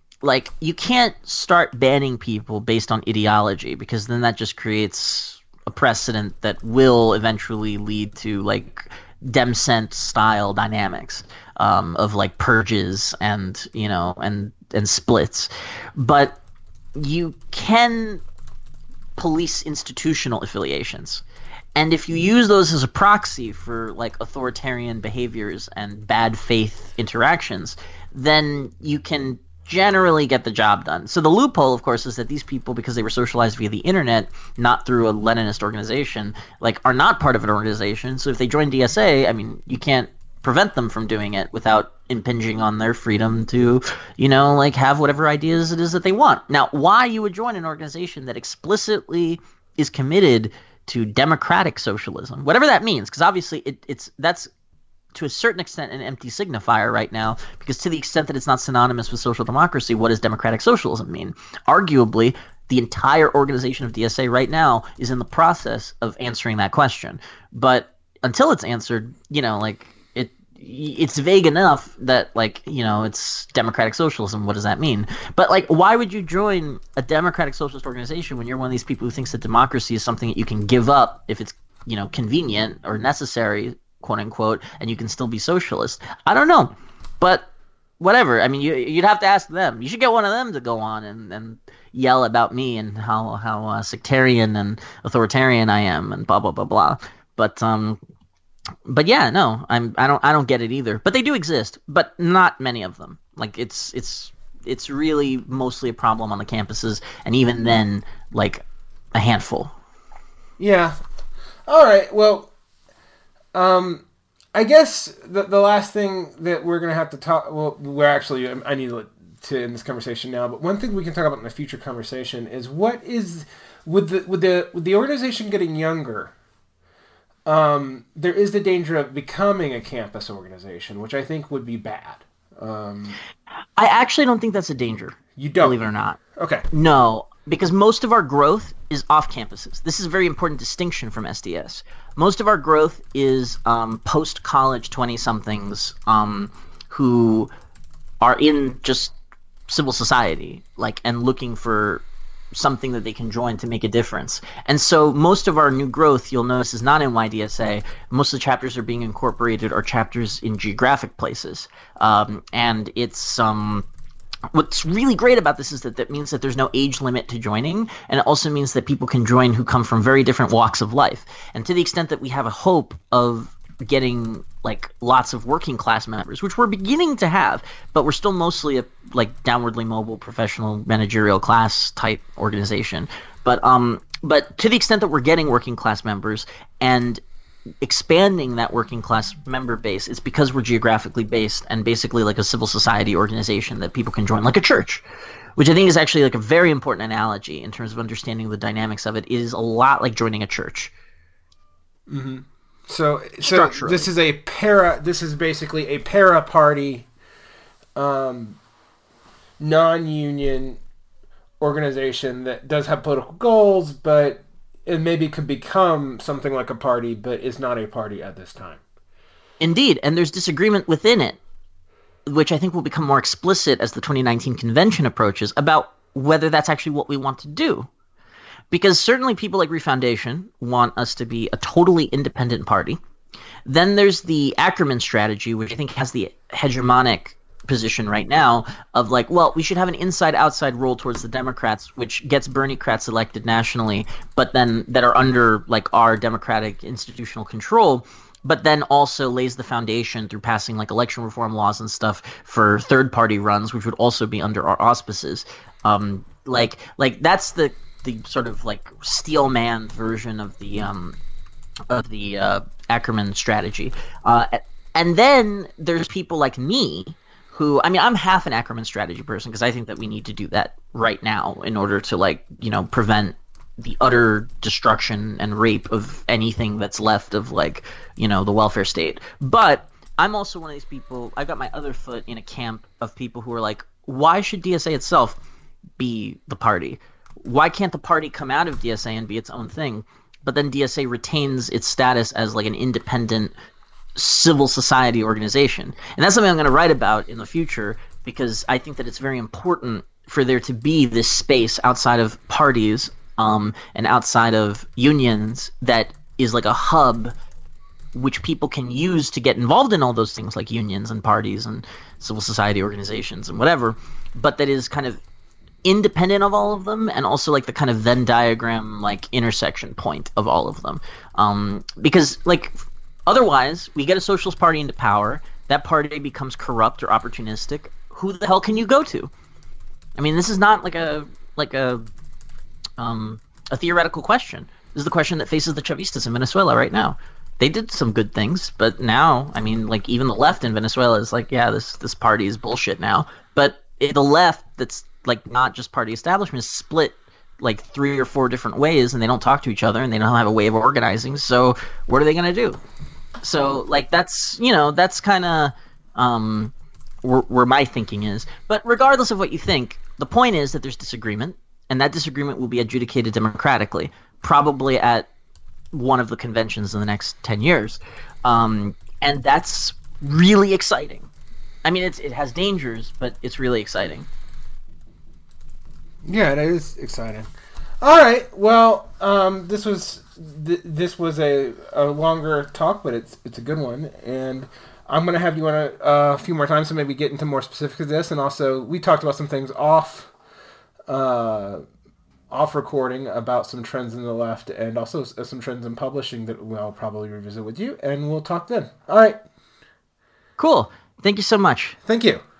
you can't start banning people based on ideology because then that just creates a a precedent that will eventually lead to like Demcent style dynamics of like purges and and splits. But you can police institutional affiliations. And if you use those as a proxy for like authoritarian behaviors and bad faith interactions, then you can generally get the job done. So the loophole, of course, is that these people, because they were socialized via the internet, not through a Leninist organization, like are not part of an organization. So if they join DSA, I mean, you can't prevent them from doing it without impinging on their freedom to, like have whatever ideas it is that they want. Now, why you would join an organization that explicitly is committed to democratic socialism, whatever that means, because obviously that's to a certain extent an empty signifier right now, because to the extent that it's not synonymous with social democracy, what does democratic socialism mean? Arguably, the entire organization of DSA right now is in the process of answering that question. But until it's answered, it's vague enough that it's democratic socialism. What does that mean? But why would you join a democratic socialist organization when you're one of these people who thinks that democracy is something that you can give up if it's convenient or necessary, quote unquote, and you can still be socialist? I don't know, but whatever. I mean, you'd have to ask them. You should get one of them to go on and yell about me and how sectarian and authoritarian I am and blah blah blah blah. But yeah, no, I don't get it either. But they do exist, but not many of them. Like it's really mostly a problem on the campuses, and even then, like a handful. Yeah. All right. Well, I guess the last thing that we're gonna have to talk. Well, I need to end this conversation now. But one thing we can talk about in a future conversation is what is with the organization getting younger. There is the danger of becoming a campus organization, which I think would be bad. I actually don't think that's a danger. You don't? Believe it or not. Okay. No, because most of our growth is off campuses. This is a very important distinction from SDS. Most of our growth is post-college 20-somethings who are in just civil society, and looking for something that they can join to make a difference. And so most of our new growth, you'll notice, is not in YDSA. Most of the chapters are being incorporated are chapters in geographic places. And it's what's really great about this is that means that there's no age limit to joining, and it also means that people can join who come from very different walks of life. And to the extent that we have a hope of getting lots of working class members, which we're beginning to have, but we're still mostly a downwardly mobile professional managerial class type organization. But to the extent that we're getting working class members and expanding that working class member base, it's because we're geographically based and basically like a civil society organization that people can join, like a church, which I think is actually a very important analogy in terms of understanding the dynamics of it. It is a lot like joining a church. Mm-hmm. So this is basically a para-party, non-union organization that does have political goals, but it maybe could become something like a party, but is not a party at this time. Indeed, and there's disagreement within it, which I think will become more explicit as the 2019 convention approaches, about whether that's actually what we want to do. Because certainly people like ReFoundation want us to be a totally independent party. Then there's the Ackerman strategy, which I think has the hegemonic position right now of we should have an inside-outside role towards the Democrats, which gets Bernie-crats elected nationally, but then that are under our democratic institutional control, but then also lays the foundation through passing election reform laws and stuff for third-party runs, which would also be under our auspices. That's the sort of steel-man version of the Ackerman strategy. And then there's people like me who, I'm half an Ackerman strategy person, because I think that we need to do that right now in order to prevent the utter destruction and rape of anything that's left of the welfare state. But I'm also one of these people, I've got my other foot in a camp of people who are why should DSA itself be the party? Why can't the party come out of DSA and be its own thing? But then DSA retains its status as an independent civil society organization. And that's something I'm going to write about in the future, because I think that it's very important for there to be this space outside of parties and outside of unions that is like a hub which people can use to get involved in all those things like unions and parties and civil society organizations and whatever, but that is kind of independent of all of them and also like the kind of Venn diagram like intersection point of all of them. Because like otherwise we get a socialist party into power, that party becomes corrupt or opportunistic. Who the hell can you go to? I mean, this is not like a theoretical question. This is the question that faces the Chavistas in Venezuela right now. They did some good things, but now, I mean, like even the left in Venezuela is like, yeah, this party is bullshit now. But the left, that's like not just party establishment, is split like 3 or 4 different ways, and they don't talk to each other, and they don't have a way of organizing. So what are they going to do? So like that's kind of where my thinking is. But regardless of what you think, the point is that there's disagreement, and that disagreement will be adjudicated democratically, probably at one of the conventions in the next 10 years. And that's really exciting. I mean, it has dangers, but it's really exciting. Yeah, it is exciting. All right. Well, this was a longer talk, but it's a good one, and I'm gonna have you on a few more times to maybe get into more specifics of this, and also we talked about some things off recording about some trends in the left and also some trends in publishing that I'll probably revisit with you, and we'll talk then. All right. Cool. Thank you so much. Thank you.